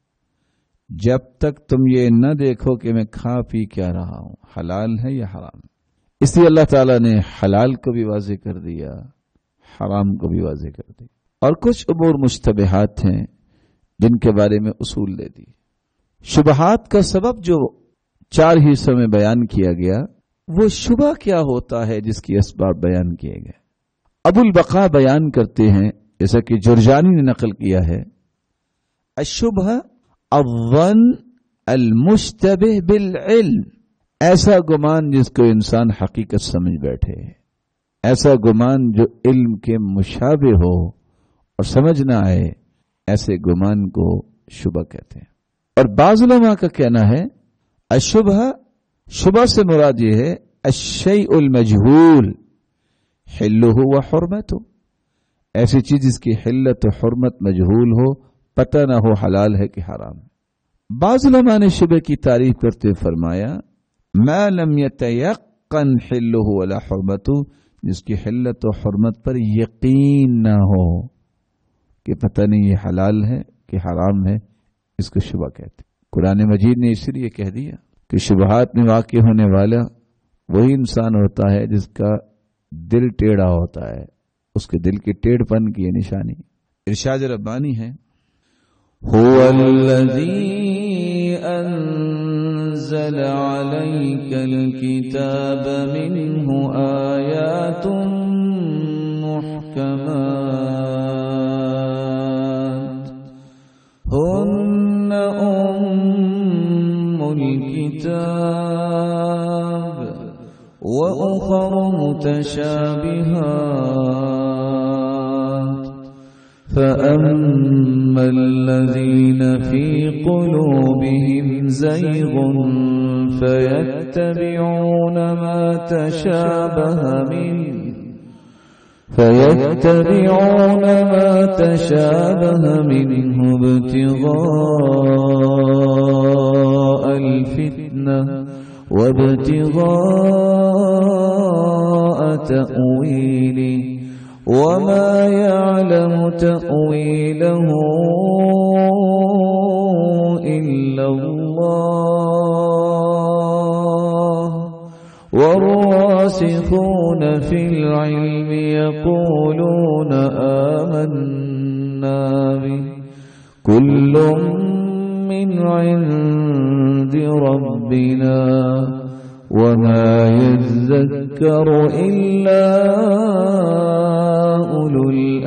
جب تک تم یہ نہ دیکھو کہ میں کھا پی کیا رہا ہوں حلال ہے یا حرام. اس لیے اللہ تعالیٰ نے حلال کو بھی واضح کر دیا، حرام کو بھی واضح کر دیا. اور کچھ امور مشتبہات ہیں جن کے بارے میں اصول دے دی. شبہات کا سبب جو چار حصوں میں بیان کیا گیا وہ شبہ کیا ہوتا ہے جس کی اسباب بیان کیے گئے. ابو البقاء بیان کرتے ہیں جیسا کہ جرجانی نے نقل کیا ہے الشبہ الظن المشتبہ بالعلم، ایسا گمان جس کو انسان حقیقت سمجھ بیٹھے، ایسا گمان جو علم کے مشابہ ہو اور سمجھ نہ آئے، ایسے گمان کو شبہ کہتے ہیں. اور بعض علماء کا کہنا ہے الشبہ، شبہ سے مراد یہ ہے الشیء المجہول حلہ و حرمتہ، ایسی چیز جس کی حلت و حرمت مجہول ہو، پتہ نہ ہو حلال ہے کہ حرام ہے. بعض علماء نے شبہ کی تعریف کرتے فرمایا ما لم یتیقن حقاً حلہ ولا حرمتہ، جس کی حلت و حرمت پر یقین نہ ہو کہ پتہ نہیں یہ حلال ہے کہ حرام ہے، اس کو شبہ کہتے ہیں۔ قرآن مجید نے اس لیے کہہ دیا کہ شبہات میں واقع ہونے والا وہی انسان ہوتا ہے جس کا دل ٹیڑھا ہوتا ہے، اس کے دل کے ٹیڑھ پن کی یہ نشانی۔ ارشاد ربانی ہے، هو الذی انزل علیک الکتاب منہ آیات محکمات هن ام الکتاب وأخر متشابهات فأما الذين في قلوبهم زيغ فيتبعون ما تشابه منه فيتبعون ما تشابه منه ابتغاء الفتنة وابتغاء تأويله وما يعلم تأويله إلا الله والراسخون في العلم يقولون آمنا به كل من عند ربنا وما يذكر إلا أولو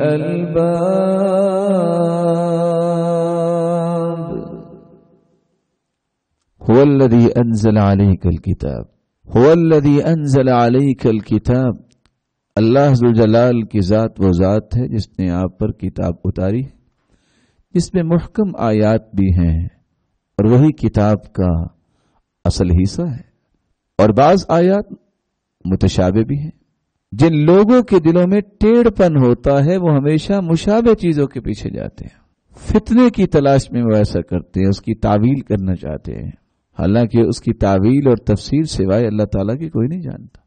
الألباب هو الذي أنزل عليك الكتاب هو الذي أنزل عليك الكتاب اللہ ذوالجلال کی ذات وہ ذات ہے جس نے آپ پر کتاب اتاری ہے، جس میں محکم آیات بھی ہیں اور وہی کتاب کا اصل حصہ ہے، اور بعض آیات متشابہ بھی ہیں۔ جن لوگوں کے دلوں میں ٹیڑھ پن ہوتا ہے وہ ہمیشہ مشابہ چیزوں کے پیچھے جاتے ہیں، فتنے کی تلاش میں وہ ایسا کرتے ہیں، اس کی تعویل کرنا چاہتے ہیں، حالانکہ اس کی تعویل اور تفسیر سوائے اللہ تعالیٰ کی کوئی نہیں جانتا،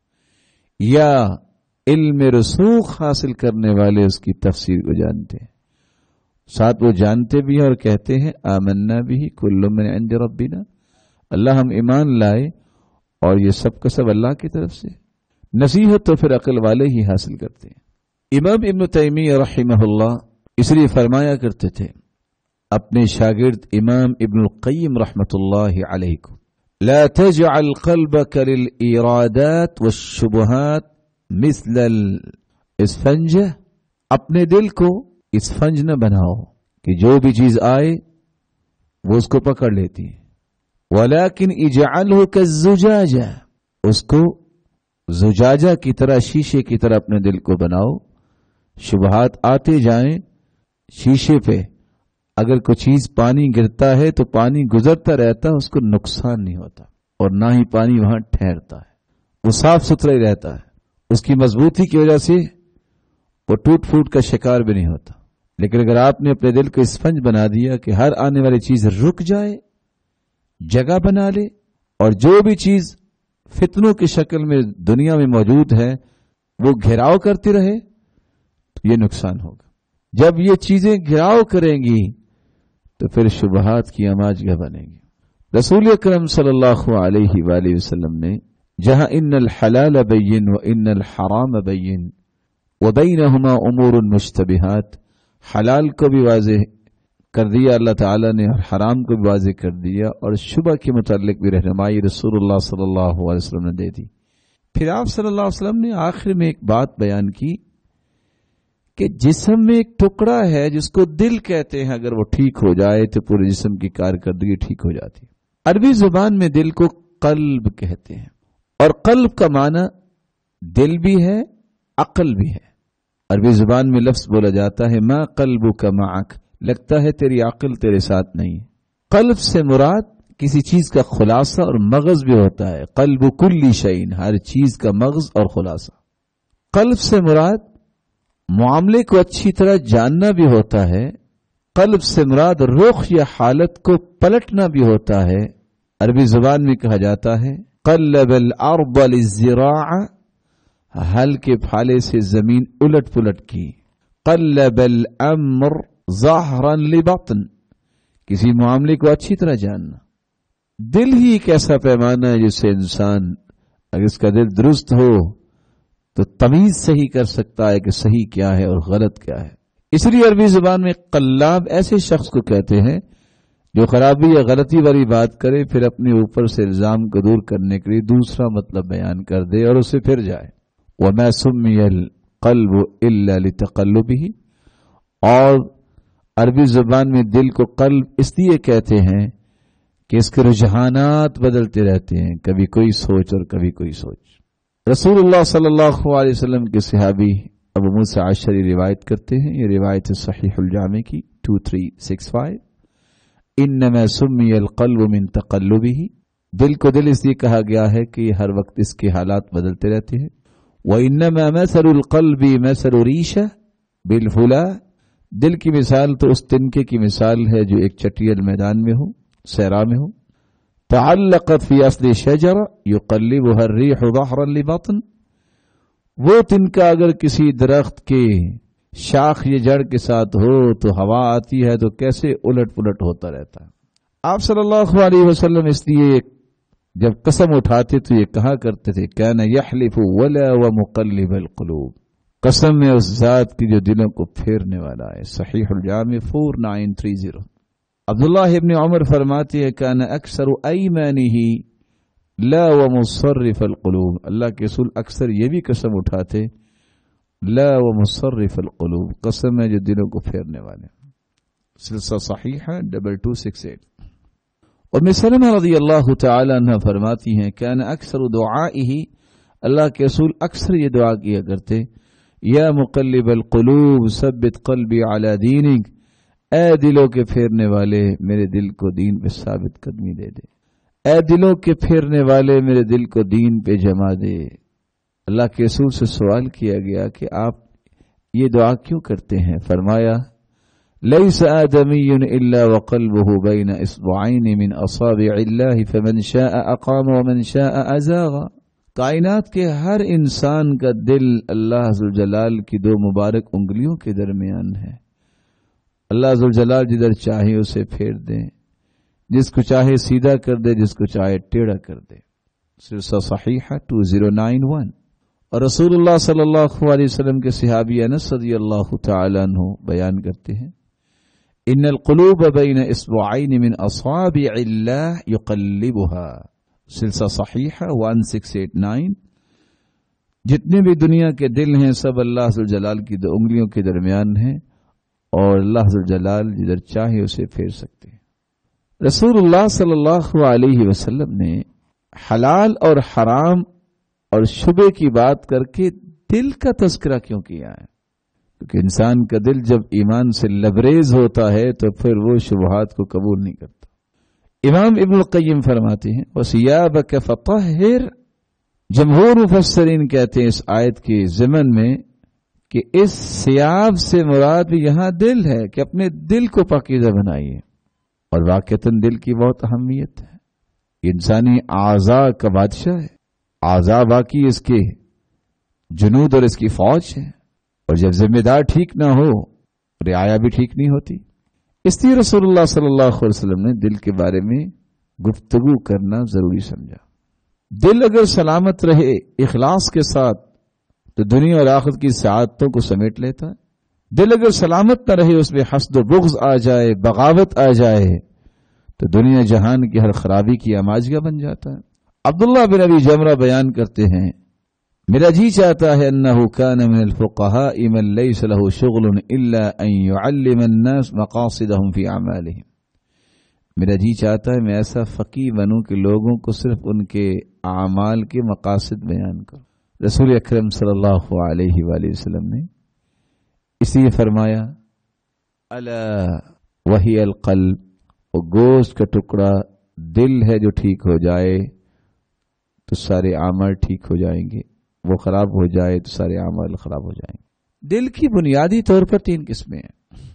یا علم رسوخ حاصل کرنے والے اس کی تفسیر کو جانتے ہیں، ساتھ وہ جانتے بھی ہیں اور کہتے ہیں آمنا بھی کل من عند ربنا، اللہ ہم ایمان لائے اور یہ سب کا سب اللہ کی طرف سے۔ نصیحت تو پھر عقل والے ہی حاصل کرتے ہیں۔ امام ابن تیمیہ رحمہ اللہ اس لیے فرمایا کرتے تھے اپنے شاگرد امام ابن القیم رحمۃ اللہ علیہ کو، لا تجعل قلبك للإرادات والشبهات مثل الاسفنج، اپنے دل کو اسفنج نہ بناؤ کہ جو بھی چیز آئے وہ اس کو پکڑ لیتی ہے، ولیکن اجعلہ کالزجاجہ، اس کو زجاجہ کی طرح، شیشے کی طرح اپنے دل کو بناؤ، شبہات آتے جائیں شیشے پہ، اگر کوئی چیز پانی گرتا ہے تو پانی گزرتا رہتا، اس کو نقصان نہیں ہوتا، اور نہ ہی پانی وہاں ٹھہرتا ہے، وہ صاف ستھرا ہی رہتا ہے، اس کی مضبوطی کی وجہ سے وہ ٹوٹ پھوٹ کا شکار بھی نہیں ہوتا۔ لیکن اگر آپ نے اپنے دل کو اسفنج بنا دیا کہ ہر آنے والی چیز رک جائے، جگہ بنا لے، اور جو بھی چیز فتنوں کی شکل میں دنیا میں موجود ہے وہ گھیراؤ کرتی رہے، تو یہ نقصان ہوگا۔ جب یہ چیزیں گھیراؤ کریں گی تو پھر شبہات کی آماجگاہ بنے گی۔ رسول اکرم صلی اللہ علیہ وآلہ وسلم نے جہاں ان الحلال بین و ان الحرام بین وبینہما امور مشتبہات، حلال کو بھی واضح کر دیا اللہ تعالیٰ نے اور حرام کو بھی واضح کر دیا، اور شبہ کے متعلق بھی رہنمائی رسول اللہ صلی اللہ علیہ وسلم نے دے دی۔ پھر آپ صلی اللہ علیہ وسلم نے آخر میں ایک بات بیان کی کہ جسم میں ایک ٹکڑا ہے جس کو دل کہتے ہیں، اگر وہ ٹھیک ہو جائے تو پورے جسم کی کارکردگی ٹھیک ہو جاتی ہے۔ عربی زبان میں دل کو قلب کہتے ہیں، اور قلب کا معنی دل بھی ہے، عقل بھی ہے۔ عربی زبان میں لفظ بولا جاتا ہے ما قلبک معک، لگتا ہے تیری عقل تیرے ساتھ نہیں۔ قلب سے مراد کسی چیز کا خلاصہ اور مغز بھی ہوتا ہے، قلب کل شیء، ہر چیز کا مغز اور خلاصہ۔ قلب سے مراد معاملے کو اچھی طرح جاننا بھی ہوتا ہے، قلب سے مراد رخ یا حالت کو پلٹنا بھی ہوتا ہے۔ عربی زبان میں کہا جاتا ہے قلب الارض للزراع، ہل کے پھالے سے زمین الٹ پلٹ کی. قلب الامر ظاہرا لبطن، کسی معاملے کو اچھی طرح جاننا. دل ہی ایک ایسا پیمانہ ہے جس سے انسان اگر اس کا دل درست ہو تو تمیز صحیح کر سکتا ہے کہ صحیح کیا ہے اور غلط کیا ہے. اس لیے عربی زبان میں قلاب ایسے شخص کو کہتے ہیں جو خرابی یا غلطی والی بات کرے پھر اپنے اوپر سے الزام کو دور کرنے کے لیے دوسرا مطلب بیان کر دے اور اسے پھر جائے. وَمَا سُمِّيَ الْقَلْبُ إِلَّا لِتَقَلُّبِهِ، اور عربی زبان میں دل کو قلب اس لیے کہتے ہیں کہ اس کے رجحانات بدلتے رہتے ہیں، کبھی کوئی سوچ اور کبھی کوئی سوچ. رسول اللہ صلی اللہ علیہ وسلم کے صحابی ابو موسیٰ اشعری روایت کرتے ہیں، یہ روایت صحیح الجامع کی دو تین سکس پانچ. انما سمی القلب من تقلبه، دل کو دل اس لیے کہا گیا ہے کہ یہ ہر وقت اس کے حالات بدلتے رہتے ہیں. وانما مثل القلب مثل ریشہ بالفلا، دل کی مثال تو اس تنکے کی مثال ہے جو ایک چٹیل میدان میں ہو، صحرا میں ہو. تعلقت فی اصل شجرہ یقلبها الریح ظہرا لبطن، وہ تنکا اگر کسی درخت کے شاخ یا جڑ کے ساتھ ہو تو ہوا آتی ہے تو کیسے الٹ پلٹ ہوتا رہتا ہے. آپ صلی اللہ علیہ وسلم اس لیے جب قسم اٹھاتے تو یہ کہا کرتے تھے کان یحلف ولا ومقلب القلوب، قسم ہے اس ذات کی جو دلوں کو پھیرنے والا ہے. صحیح الجامع فور نائن تھری زیرو. عبداللہ ابن عمر فرماتے ہیں کان اکثر ایمانہ لا ومصرف القلوب، اللہ کے رسول اکثر یہ بھی قسم اٹھاتے لا ومصرف القلوب، قسم ہے جو دلوں کو پھیرنے والے. سلسلہ صحیح ہے ڈبل ٹو سکس ایٹ. ام سلمہ رضی اللہ تعالی عنہ فرماتی ہیں کان اکثر دعائہ، اللہ کے رسول اکثر یہ دعا کیا کرتے یا مقلب القلوب ثبت قلبی علی دینک، اے دلوں کے پھیرنے والے میرے دل کو دین پہ ثابت قدمی دے دے، اے دلوں کے پھیرنے والے میرے دل کو دین پہ جما دے. اللہ کے رسول سے سوال کیا گیا کہ آپ یہ دعا کیوں کرتے ہیں؟ فرمایا لیس آدمی الا وقلبه بین اصبعین من اصابع اللہ فمن شاء اقام ومن شاء ازاغ، کائنات کے ہر انسان کا دل اللہ ذوالجلال کی دو مبارک انگلیوں کے درمیان ہے. اللہ ذوالجلال جدھر چاہے اسے پھیر دیں، جس کو چاہے سیدھا کر دے، جس کو چاہے ٹیڑھا کر دے. سلسلہ صحیحہ دو ہزار نائن. اور رسول اللہ صلی اللہ علیہ وسلم کے صحابی انس رضی اللہ تعالی عنہ بیان کرتے ہیں ان القلوب بین اصبعین من اصابع اللہ یقلبها. سلسلہ صحیحہ سولہ سو نائنٹی نائن. جتنے بھی دنیا کے دل ہیں سب اللہ ذوالجلال کی دو انگلیوں کے درمیان ہیں اور اللہ ذوالجلال جدھر چاہے اسے پھیر سکتے ہیں. رسول اللہ صلی اللہ علیہ وسلم نے حلال اور حرام اور شبے کی بات کر کے دل کا تذکرہ کیوں کیا ہے؟ کیونکہ انسان کا دل جب ایمان سے لبریز ہوتا ہے تو پھر وہ شبہات کو قبول نہیں کرتا. امام ابن القیم فرماتے ہیں وَثِيَابَكَ فَطَهِّرْ، جمہور مفسرین کہتے ہیں اس آیت کے ضمن میں کہ اس ثیاب سے مراد یہاں دل ہے کہ اپنے دل کو پاکیزہ بنائیے. اور واقعتاً دل کی بہت اہمیت ہے. انسانی اعضاء کا بادشاہ ہے، اعضاء باقی اس کے جنود اور اس کی فوج ہے، اور جب ذمہ دار ٹھیک نہ ہو رعایا بھی ٹھیک نہیں ہوتی. اس لیے رسول اللہ صلی اللہ علیہ وسلم نے دل کے بارے میں گفتگو کرنا ضروری سمجھا. دل اگر سلامت رہے اخلاص کے ساتھ تو دنیا اور آخرت کی سعادتوں کو سمیٹ لیتا ہے. دل اگر سلامت نہ رہے اس میں حسد و بغض آ جائے، بغاوت آ جائے تو دنیا جہان کی ہر خرابی کی آماجگاہ بن جاتا ہے. عبداللہ بن ابی جمرہ بیان کرتے ہیں میرا جی چاہتا ہے انه كان من الفقهاء من ليس له شغل الا ان يعلم الناس مقاصدهم في اعمالهم. میرا جی چاہتا ہے میں ایسا فقیہ بنوں کہ لوگوں کو صرف ان کے اعمال کے مقاصد بیان کروں. رسول اکرم صلی اللہ علیہ وآلہ وسلم نے اس لیے فرمایا الا وہی القلب، وہ گوشت کا ٹکڑا دل ہے جو ٹھیک ہو جائے تو سارے اعمال ٹھیک ہو جائیں گے، وہ خراب ہو جائے تو سارے اعمال خراب ہو جائیں گے. دل کی بنیادی طور پر تین قسمیں ہیں: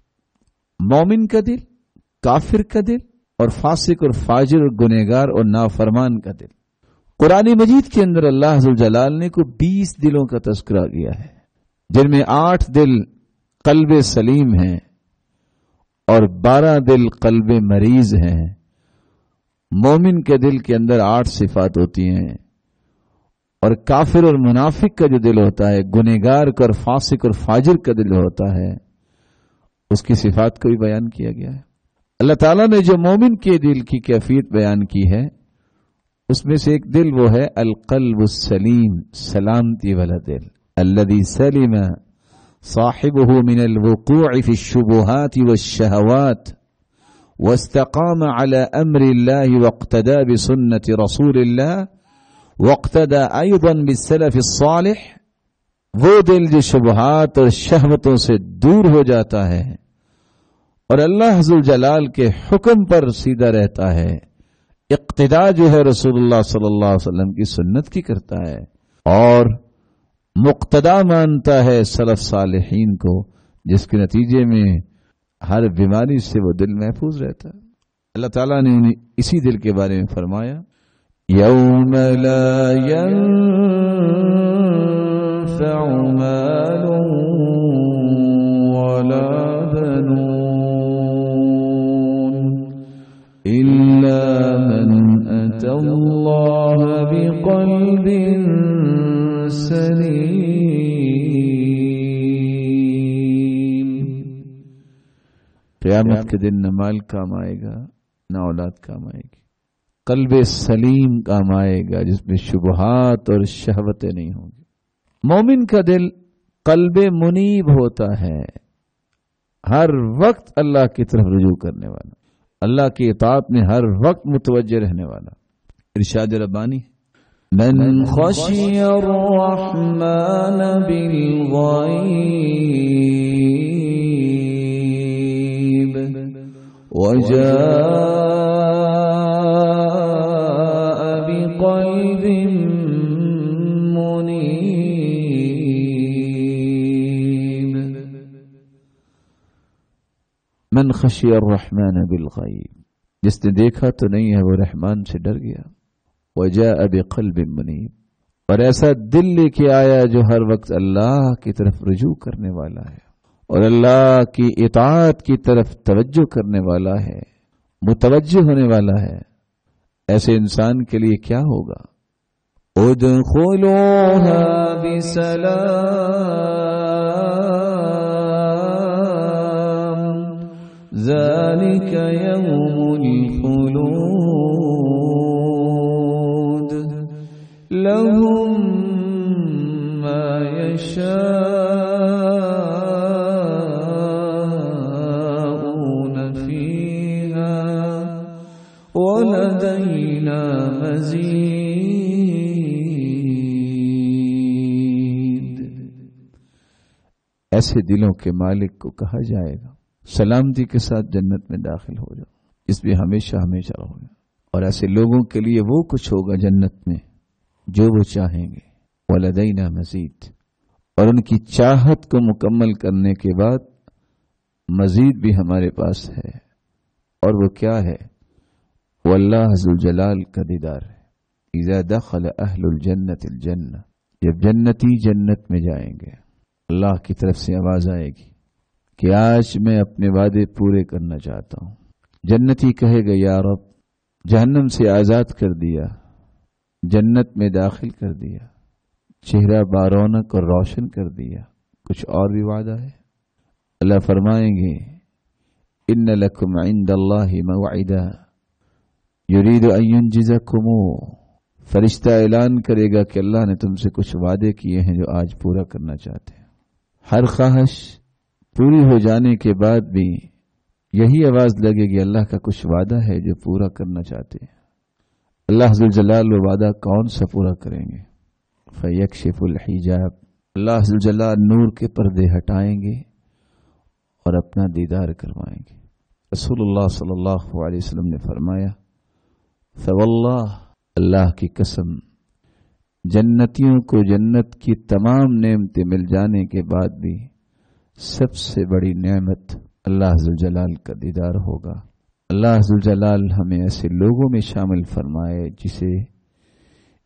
مومن کا دل، کافر کا دل، اور فاسق اور فاجر اور گنہگار اور نافرمان کا دل. قرآن مجید کے اندر اللہ ذو الجلال نے کو بیس دلوں کا تذکرہ کیا ہے، جن میں آٹھ دل قلب سلیم ہیں اور بارہ دل قلب مریض ہیں۔ مومن کے دل کے اندر آٹھ صفات ہوتی ہیں، اور کافر اور منافق کا جو دل ہوتا ہے، گنہگار کا اور فاسق اور فاجر کا دل ہوتا ہے، اس کی صفات کو بھی بیان کیا گیا ہے۔ اللہ تعالیٰ نے جو مومن کے دل کی کیفیت بیان کی ہے، اس میں سے ایک دل وہ ہے القلب السلیم، سلامتی والا دل، الذي سلم صاحبه من الوقوع في الشبهات والشهوات واستقام على امر الله واقتدى بسنة رسول الله واقتدى ايضا بالسلف الصالح۔ وہ دل جو شبہات اور شہوتوں سے دور ہو جاتا ہے اور اللہ ذو الجلال کے حکم پر سیدھا رہتا ہے، اقتداء جو ہے رسول اللہ صلی اللہ علیہ وسلم کی سنت کی کرتا ہے، اور مقتدا مانتا ہے سلف صالحین کو، جس کے نتیجے میں ہر بیماری سے وہ دل محفوظ رہتا ہے۔ اللہ تعالیٰ نے انہیں اسی دل کے بارے میں فرمایا یوم لا ينفع مال ولا بنون إلا من أتى الله بقلب سلیم۔ قیامت کے دن نہ مال کام آئے گا، نہ اولاد کام آئے گی، قلب سلیم کام آئے گا جس میں شبہات اور شہوتیں نہیں ہوں گی۔ مومن کا دل قلب منیب ہوتا ہے، ہر وقت اللہ کی طرف رجوع کرنے والا، اللہ کی اطاعت میں ہر وقت متوجہ رہنے والا۔ ارشاد ربانی من خشی الرحمن بالغیب وجاء بقلب منیب۔ من خشی الرحمن بالغیب، جس نے دیکھا تو نہیں ہے وہ رحمان سے ڈر گیا، وجاء بقلب منیب، اور ایسا دل لے کے آیا جو ہر وقت اللہ کی طرف رجوع کرنے والا ہے اور اللہ کی اطاعت کی طرف توجہ کرنے والا ہے، متوجہ ہونے والا ہے۔ ایسے انسان کے لیے کیا ہوگا؟ ادخلوها بسلام ذلك يوم الخلود لهم ما يشاءون فيها ولدينا مزيد۔ ایسے دلوں کے مالک کو کہا جائے گا سلامتی کے ساتھ جنت میں داخل ہو جاؤ، اس میں ہمیشہ ہمیشہ رہو گے، اور ایسے لوگوں کے لیے وہ کچھ ہوگا جنت میں جو وہ چاہیں گے، ولدینا مزید، اور ان کی چاہت کو مکمل کرنے کے بعد مزید بھی ہمارے پاس ہے، اور وہ کیا ہے؟ واللہ ذو الجلال کا دیدار ہے۔ اذا دخل اہل الجنت الجنہ، جب جنتی جنت میں جائیں گے اللہ کی طرف سے آواز آئے گی کہ آج میں اپنے وعدے پورے کرنا چاہتا ہوں۔ جنتی کہے گا یا رب جہنم سے آزاد کر دیا، جنت میں داخل کر دیا، چہرہ بارونق اور روشن کر دیا، کچھ اور بھی وعدہ ہے؟ اللہ فرمائیں گے ان لکم عند اللہ موعدا یرید ان ینجزکم، فرشتہ اعلان کرے گا کہ اللہ نے تم سے کچھ وعدے کیے ہیں جو آج پورا کرنا چاہتے ہیں۔ ہر خواہش پوری ہو جانے کے بعد بھی یہی آواز لگے گی اللہ کا کچھ وعدہ ہے جو پورا کرنا چاہتے ہیں۔ اللہ ذو الجلال وہ وعدہ کون سا پورا کریں گے؟ فیکشف الحجاب، اللہ ذو الجلال نور کے پردے ہٹائیں گے اور اپنا دیدار کروائیں گے۔ رسول اللہ صلی اللہ علیہ وسلم نے فرمایا فواللہ، اللہ کی قسم، جنتیوں کو جنت کی تمام نعمتیں مل جانے کے بعد بھی سب سے بڑی نعمت اللہ ذو الجلال کا دیدار ہوگا۔ اللہ ذو الجلال ہمیں ایسے لوگوں میں شامل فرمائے جسے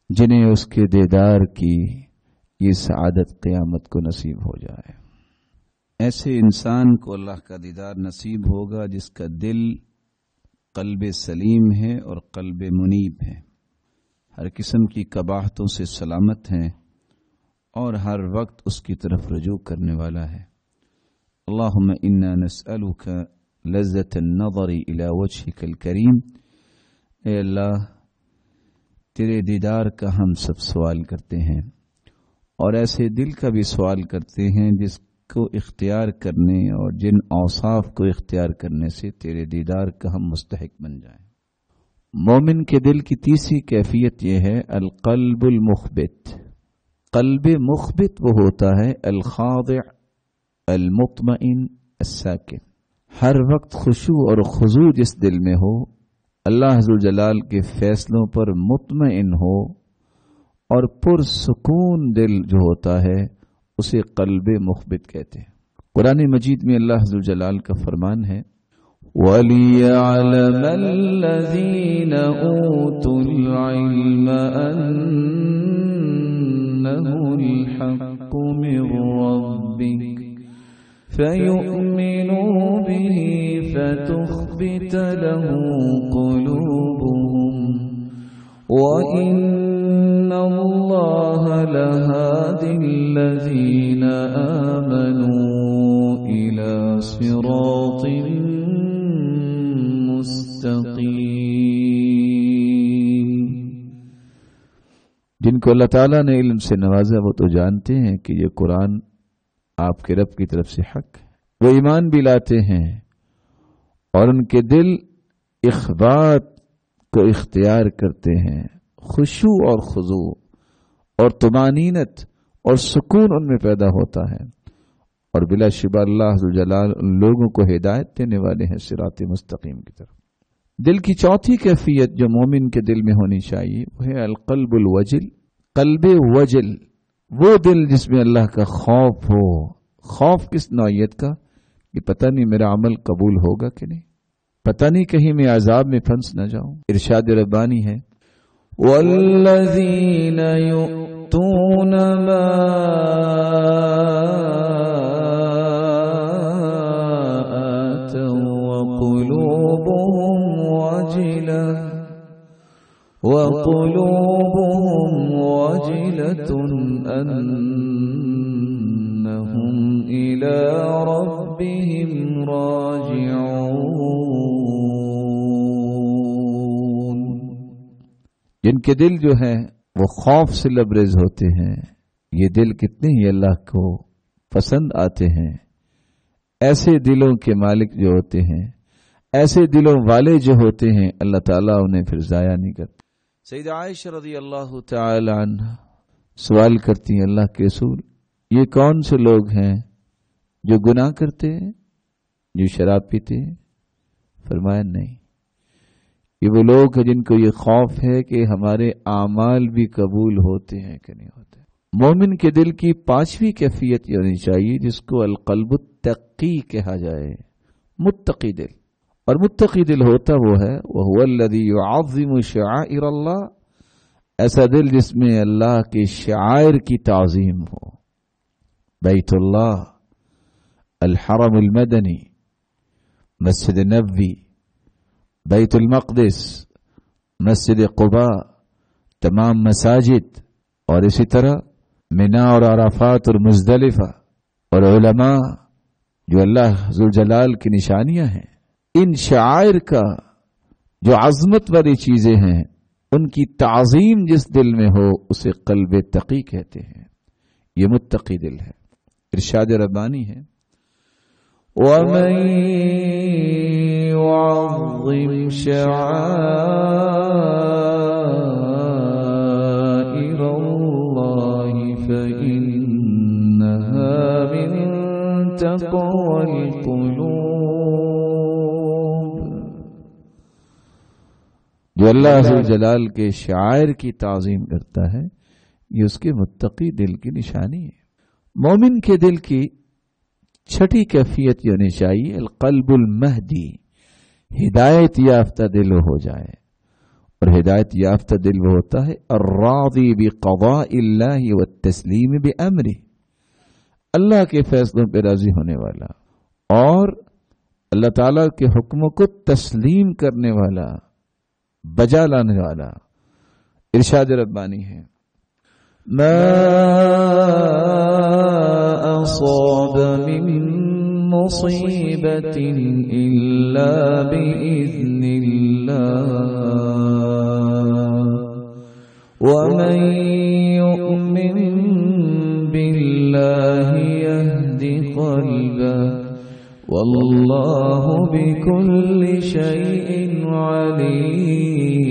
جنہیں اس کے دیدار کی یہ سعادت قیامت کو نصیب ہو جائے۔ ایسے انسان کو اللہ کا دیدار نصیب ہوگا جس کا دل قلب سلیم ہے اور قلب منیب ہے، ہر قسم کی قباحتوں سے سلامت ہے اور ہر وقت اس کی طرف رجوع کرنے والا ہے۔ اللہم انا نسألک لذت النظر الى وجهک الکریم، اے اللہ تیرے دیدار کا ہم سب سوال کرتے ہیں اور ایسے دل کا بھی سوال کرتے ہیں جس کو اختیار کرنے اور جن اوصاف کو اختیار کرنے سے تیرے دیدار کا ہم مستحق بن جائیں۔ مومن کے دل کی تیسری کیفیت یہ ہے القلب المخبت۔ قلب مخبت وہ ہوتا ہے الخاضع المطمئن الساکن، ہر وقت خشوع اور خضوع جس دل میں ہو، اللہ ذوالجلال کے فیصلوں پر مطمئن ہو اور پرسکون دل جو ہوتا ہے اسے قلب مخبت کہتے ہیں۔ قرآن مجید میں اللہ ذوالجلال کا فرمان ہے وَلِيَعْلَمَ الَّذِينَ أُوتُوا الْعِلْمَ أَنَّهُ الْحَقُّ مِنْ رَبِّكَ فَيُؤْمِنُوا بِهِ فَتُخْبِتَ لَهُ قُلُوبُهُمْ وَإِنَّ اللَّهَ لَهَادِ الَّذِينَ آمَنُوا إِلَى صِرَاطٍ مستقیم۔ جن کو اللہ تعالیٰ نے علم سے نوازا وہ تو جانتے ہیں کہ یہ قرآن آپ کے رب کی طرف سے حق ہے، وہ ایمان بھی لاتے ہیں اور ان کے دل اخبات کو اختیار کرتے ہیں، خشوع اور خضوع اور طمانینت اور سکون ان میں پیدا ہوتا ہے، اور بلا شبہ اللہ ذوالجلال ان لوگوں کو ہدایت دینے والے ہیں صراط مستقیم کی طرف۔ دل کی چوتھی کیفیت جو مومن کے دل میں ہونی چاہیے وہ ہے القلب الوجل۔ قلب وجل وہ دل جس میں اللہ کا خوف ہو۔ خوف کس نوعیت کا؟ کہ پتہ نہیں میرا عمل قبول ہوگا کہ نہیں، پتہ نہیں کہیں میں عذاب میں پھنس نہ جاؤں۔ ارشاد ربانی ہے وَالَّذِينَ يُؤْتُونَ مَا آتَوْا وَقُلُوبُهُمْ وَجِلَةٌ وَقُلُوبُهُمْ وَجِلَةٌ أَنَّهُمْ إِلَى رَبِّهِمْ راجعون۔ جن کے دل جو ہے وہ خوف سے لبریز ہوتے ہیں، یہ دل کتنے ہی اللہ کو پسند آتے ہیں۔ ایسے دلوں کے مالک جو ہوتے ہیں، ایسے دلوں والے جو ہوتے ہیں، اللہ تعالیٰ انہیں پھر ضائع نہیں کرتے۔ سیدہ عائشہ رضی اللہ تعالی عنہ سوال کرتی ہیں اللہ کے رسول یہ کون سے لوگ ہیں جو گناہ کرتے ہیں، جو شراب پیتے ہیں؟ فرمایا نہیں، یہ وہ لوگ ہیں جن کو یہ خوف ہے کہ ہمارے اعمال بھی قبول ہوتے ہیں کہ نہیں ہوتے۔ مومن کے دل کی پانچویں کیفیت یہ ہونی چاہیے جس کو القلب التقی کہا جائے، متقی دل۔ اور متقی دل ہوتا وہ ہے وَهُوَ الَّذِي يُعَظِّمُ شَعَائِرَ اللَّهِ، ایسا دل جس میں اللہ کے شعائر کی تعظیم ہو۔ بیت اللہ، الحرم المدنی، مسجد نبوی، بیت المقدس، مسجد قباء، تمام مساجد، اور اسی طرح منا اور عرفات اور مزدلفہ، اور علماء جو اللہ ذوالجلال کی نشانیاں ہیں، ان شعائر کا جو عظمت والی چیزیں ہیں ان کی تعظیم جس دل میں ہو اسے قلب تقی کہتے ہیں، یہ متقی دل ہے۔ ارشاد ربانی ہے وَمَن يُعَظِّمْ شَعَائِرَ اللَّهِ فَإِنَّهَا مِن تَقْوَى الْقُلُوبِ، جو اللہ ذوالجلال کے شعائر کی تعظیم کرتا ہے یہ اس کے متقی دل کی نشانی ہے۔ مومن کے دل کی چھٹی کیفیت یہ ہونی چاہیے القلب المہدی، ہدایت یافتہ دل ہو جائے، اور ہدایت یافتہ دل وہ ہوتا ہے الراضی بقضاء اللہ والتسلیم بامرہ، اللہ کے فیصلوں پہ راضی ہونے والا اور اللہ تعالیٰ کے حکموں کو تسلیم کرنے والا، بجا لانے والا۔ ارشاد ربانی ہے ما اصاب من مصیبت الا باذن اللہ ومن یؤمن باللہ یہد قلبہ واللہ بکل شیء علیم۔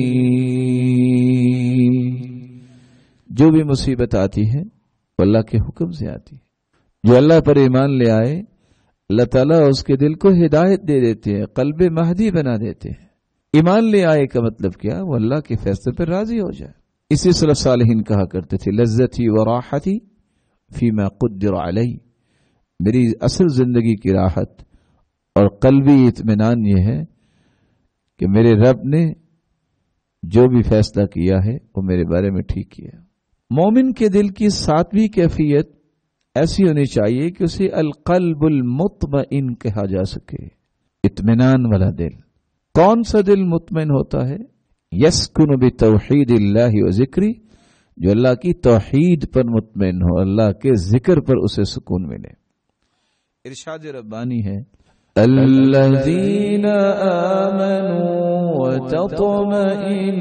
جو بھی مصیبت آتی ہے وہ اللہ کے حکم سے آتی ہے۔ جو اللہ پر ایمان لے آئے اللہ تعالیٰ اس کے دل کو ہدایت دے دیتے ہیں، قلب مہدی بنا دیتے ہیں۔ ایمان لے آئے کا مطلب کیا؟ وہ اللہ کے فیصلے پر راضی ہو جائے۔ اسی سلف صالحین کہا کرتے تھے لذتی و راحتی فیما قدر علی، میری اصل زندگی کی راحت اور قلبی اطمینان یہ ہے کہ میرے رب نے جو بھی فیصلہ کیا ہے وہ میرے بارے میں ٹھیک کیا۔ مومن کے دل کی ساتویں کیفیت ایسی ہونی چاہیے کہ اسے القلب المطمئن کہا جا سکے، اطمینان والا دل۔ کون سا دل مطمئن ہوتا ہے؟ یسکن بتوحید اللہ و ذکری، جو اللہ کی توحید پر مطمئن ہو، اللہ کے ذکر پر اسے سکون ملے۔ ارشاد ربانی ہے الذین آمنوا وتطمئن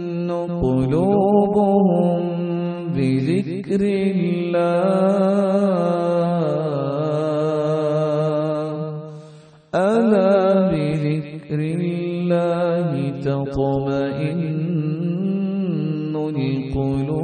قلوبهم بذکر اللہ الا بذکر اللہ تطمئن القلوب۔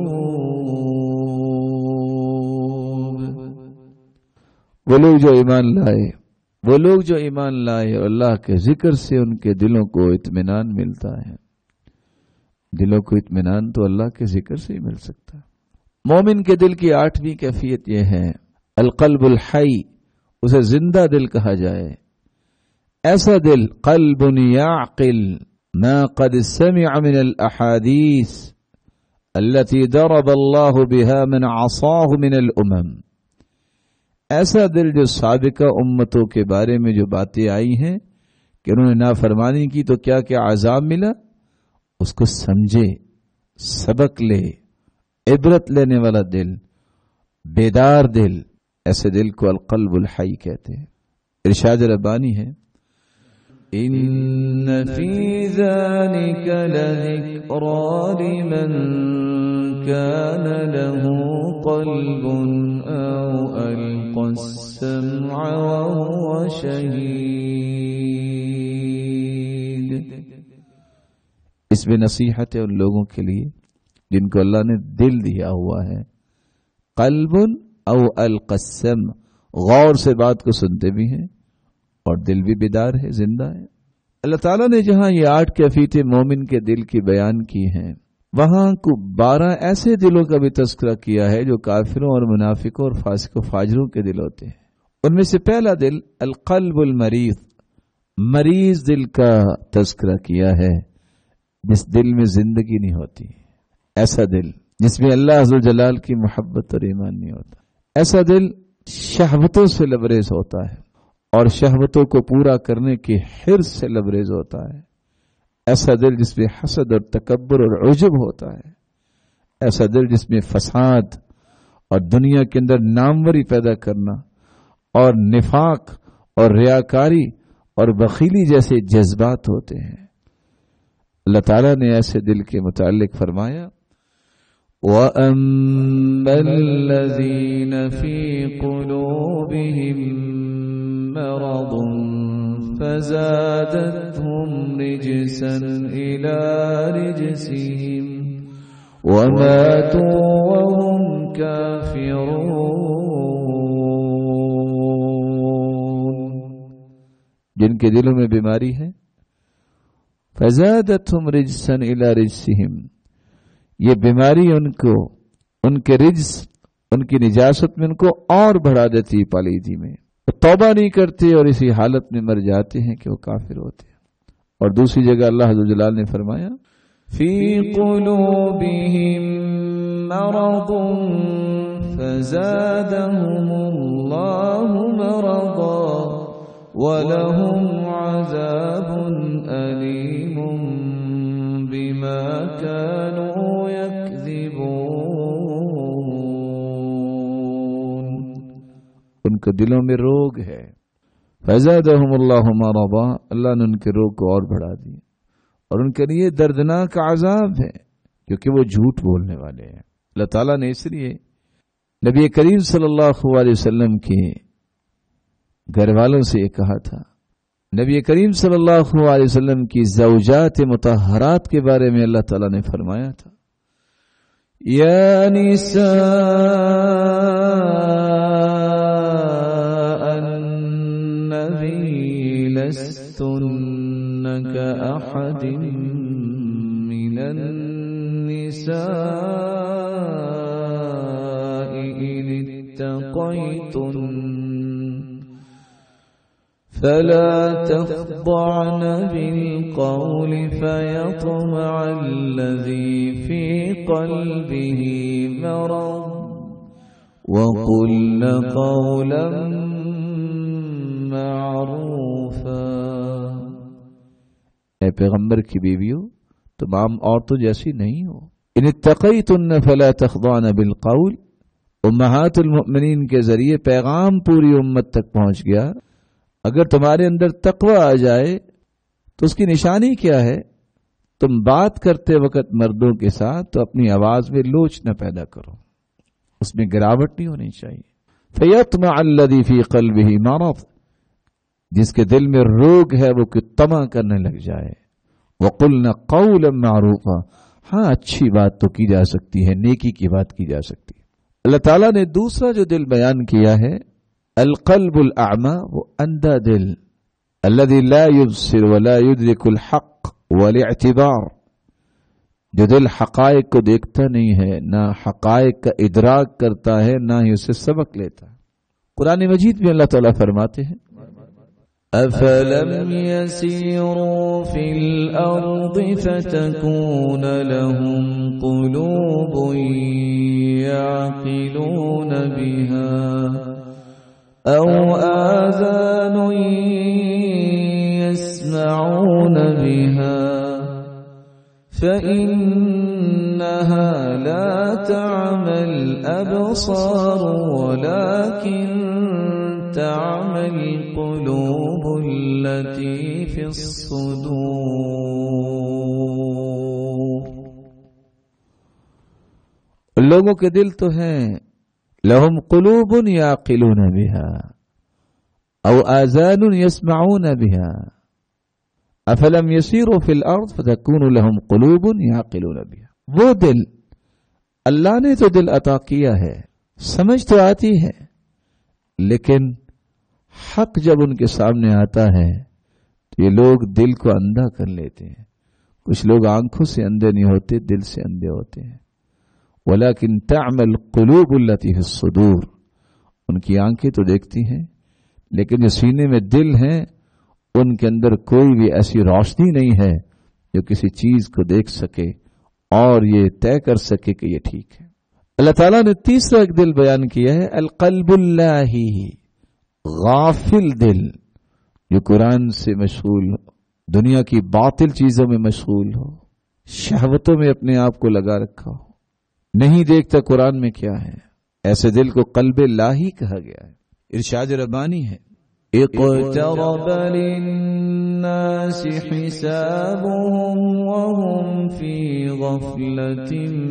وہ لوگ جو ایمان لائے وہ لوگ جو ایمان لائے اور اللہ کے ذکر سے ان کے دلوں کو اطمینان ملتا ہے۔ دلوں کو اطمینان تو اللہ کے ذکر سے ہی مل سکتا ہے۔ مومن کے دل کی آٹھویں کیفیت یہ ہے القلب الحی، اسے زندہ دل کہا جائے۔ ایسا دل قلب یعقل ما قد سمع من الاحادیث التي ضرب اللہ بها من عصاه من الامم، ایسا دل جو سابقہ امتوں کے بارے میں جو باتیں آئی ہیں کہ انہوں نے نافرمانی کی تو کیا کیا عذاب ملا، اس کو سمجھے، سبق لے، عبرت لینے والا دل، بیدار دل، ایسے دل کو القلب الحی کہتے ہیں۔ ارشاد ربانی ہے ان فی ذلک لذکری لمن کان له قلب او القى السمع وهو شہید۔ اس میں نصیحت ہے ان لوگوں کے لیے جن کو اللہ نے دل دیا ہوا ہے، قلب او القى السمع، غور سے بات کو سنتے بھی ہیں اور دل بھی بیدار ہے، زندہ ہے۔ اللہ تعالیٰ نے جہاں یہ آٹھ کیفیتیں مومن کے دل کی بیان کی ہیں، وہاں کو بارہ ایسے دلوں کا بھی تذکرہ کیا ہے جو کافروں اور منافقوں اور فاسقوں فاجروں کے دل ہوتے ہیں۔ ان میں سے پہلا دل القلب المریض، مریض دل کا تذکرہ کیا ہے، جس دل میں زندگی نہیں ہوتی، ایسا دل جس میں اللہ عز و جلال کی محبت اور ایمان نہیں ہوتا، ایسا دل شہوتوں سے لبریز ہوتا ہے اور شہوتوں کو پورا کرنے کی حرص سے لبریز ہوتا ہے، ایسا دل جس میں حسد اور تکبر اور عجب ہوتا ہے، ایسا دل جس میں فساد اور دنیا کے اندر ناموری پیدا کرنا اور نفاق اور ریاکاری اور بخیلی جیسے جذبات ہوتے ہیں۔ اللہ تعالیٰ نے ایسے دل کے متعلق فرمایا وَأَمَّا الَّذِينَ فِي قُلُوبِهِم مَّرَضٌ فَزَادَتْهُمْ رِجْسًا إِلَى رِجْسِهِمْ وَمَاتُوا وَهُمْ كَافِرُونَ۔ جن کے دلوں میں بیماری ہے فَزَادَتْهُمْ رِجْسًا إِلَى رِجْسِهِمْ، یہ بیماری ان کو ان کے رجس، ان کی نجاست میں ان کو اور بڑھا دیتی پالیدی میں، توبہ نہیں کرتے اور اسی حالت میں مر جاتے ہیں کہ وہ کافر ہوتے ہیں۔ اور دوسری جگہ اللہ عز و جلال نے فرمایا فی قلوبہم مرض فزادہم اللہ مرضا وَلَهُمْ عَذَابٌ أَلِيمٌ بِمَا كَانُوا يَكْذِبُونَ. ان کے دلوں میں روگ ہے. فَزَادَهُمُ اللَّهُ مَرَضًا، اللہ نے ان کے روگ کو اور بڑھا دیا، اور ان کے لیے دردناک عذاب ہے کیونکہ وہ جھوٹ بولنے والے ہیں. اللہ تعالیٰ نے اس لیے نبی کریم صلی اللہ علیہ وسلم کے گھر والوں سے یہ کہا تھا. نبی کریم صلی اللہ علیہ وسلم کی زوجات مطہرات کے بارے میں اللہ تعالیٰ نے فرمایا تھا، یا نساء النبی لستن کأحد من النساء ان اتقیتن فلا تخضعن بالقول فيطمع الذي في قلبه مرض وقلن قولا معروفا. اے پیغمبر کی بیویوں، تم عام عورتوں جیسی نہیں ہو. ان اتقیتن فلا تخضعن بالقول، امہات المؤمنین کے ذریعے پیغام پوری امت تک پہنچ گیا. اگر تمہارے اندر تقوی آ جائے تو اس کی نشانی کیا ہے؟ تم بات کرتے وقت مردوں کے ساتھ تو اپنی آواز میں لوچ نہ پیدا کرو، اس میں گراوٹ نہیں ہونی چاہیے. فَيَطْمَعَ الَّذِي فِي قَلْبِهِ مَرَضٌ، جس کے دل میں روگ ہے وہ کہ طمع کرنے لگ جائے. وَقُلْنَ قَوْلًا مَعْرُوفًا، ہاں اچھی بات تو کی جا سکتی ہے، نیکی کی بات کی جا سکتی ہے. اللہ تعالیٰ نے دوسرا جو دل بیان کیا ہے، القلب الاعمى، وہ اندھا دل، الذي لا يبصر ولا يدرك الحق والاعتبار، جو دل حقائق کو دیکھتا نہیں ہے، نہ حقائق کا ادراک کرتا ہے، نہ ہی اسے سبق لیتا ہے. قرآن مجید میں اللہ تعالیٰ فرماتے ہیں، أَفَلَمْ يَسِيرُوا فِي الْأَرْضِ فَتَكُونَ لَهُمْ قُلُوبٌ يَعْقِلُونَ بِهَا أَوْ آذَانٌ يَسْمَعُونَ بِهَا فَإِنَّهَا لَا تَعْمَى الْأَبْصَارُ وَلَكِنْ تَعْمَى الْقُلُوبُ الَّتِي فِي الصُّدُورِ. لوگوں کے دل تو ہیں، لهم قلوب يعقلون بها او آذان يسمعون بها افلم يسيروا في الارض فتكون لهم قلوب يعقلون بها. وہ دل اللہ نے تو دل عطا کیا ہے، سمجھ تو آتی ہے، لیکن حق جب ان کے سامنے آتا ہے تو یہ لوگ دل کو اندھا کر لیتے ہیں. کچھ لوگ آنکھوں سے اندھے نہیں ہوتے، دل سے اندھے ہوتے ہیں. وَلَكِنْ تَعْمَى الْقُلُوبُ الَّتِي فِي الصُّدُورِ، ان کی آنکھیں تو دیکھتی ہیں، لیکن جو سینے میں دل ہیں ان کے اندر کوئی بھی ایسی روشنی نہیں ہے جو کسی چیز کو دیکھ سکے اور یہ طے کر سکے کہ یہ ٹھیک ہے. اللہ تعالیٰ نے تیسرا ایک دل بیان کیا ہے، القلب اللاہی، غافل دل، جو قرآن سے مشغول ہو، دنیا کی باطل چیزوں میں مشغول ہو، شہوتوں میں اپنے آپ کو لگا رکھا ہو، نہیں دیکھتا قرآن میں کیا ہے. ایسے دل کو قلب لاہی کہا گیا ہے. ارشاد ربانی ہے، اقترب للناس حسابهم وهم في غفلة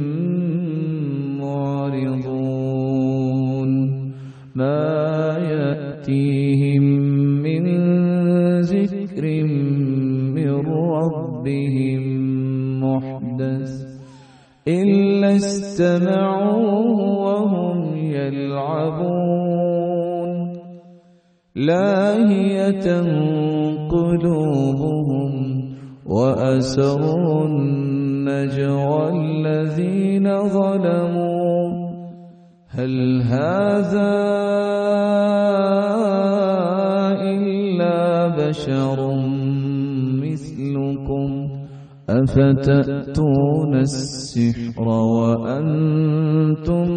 معرضون ما يأتيهم من ذكر من ربهم محدث إلا استمعوه وهم يلعبون لاهية قلوبهم وأسروا النجوى الذين ظلموا هل هذا إلا بشر مثلكم افتأتون السحر وانتم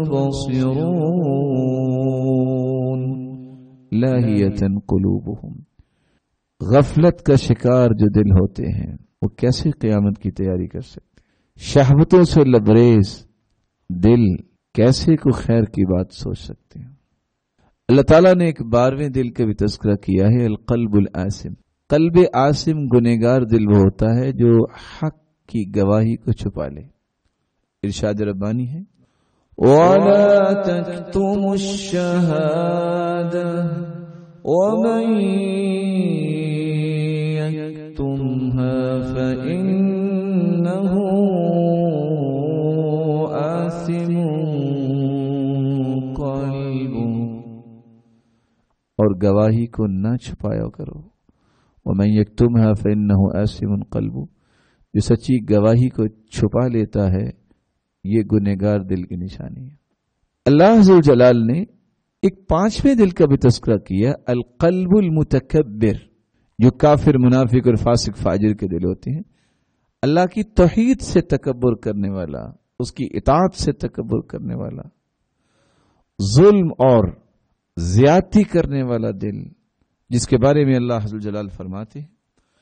تبصرون لاہیۃ قلوبہم، غفلت کا شکار جو دل ہوتے ہیں وہ کیسے قیامت کی تیاری کر سکتے؟ شہوتوں سے لبریز دل کیسے کو خیر کی بات سوچ سکتے ہیں؟ اللہ تعالیٰ نے ایک بارہویں دل کا بھی تذکرہ کیا ہے، القلب العاصم۔ قلب عاصم گنہگار دل وہ ہوتا ہے جو حق کی گواہی کو چھپا لے۔ ارشاد ربانی ہے وَلَا تَكْتُمُوا الشَّهَادَةَ وَمَن يَكْتُمْهَا فَإِنَّهُ آثِمٌ قَلْبُهُ، اور گواہی کو نہ چھپایا کرو۔ وَمَن يَكْتُمْهَا فَإِنَّهُ آثِمٌ قَلْبُهُ، جو سچی گواہی کو چھپا لیتا ہے یہ گنہگار دل کی نشانی ہے۔ اللہ عز و جلال نے ایک پانچویں دل کا بھی تذکرہ کیا، القلب المتکبر، جو کافر منافق اور فاسق فاجر کے دل ہوتے ہیں، اللہ کی توحید سے تکبر کرنے والا، اس کی اطاعت سے تکبر کرنے والا، ظلم اور زیادتی کرنے والا دل، جس کے بارے میں اللہ عز و جلال فرماتے ہیں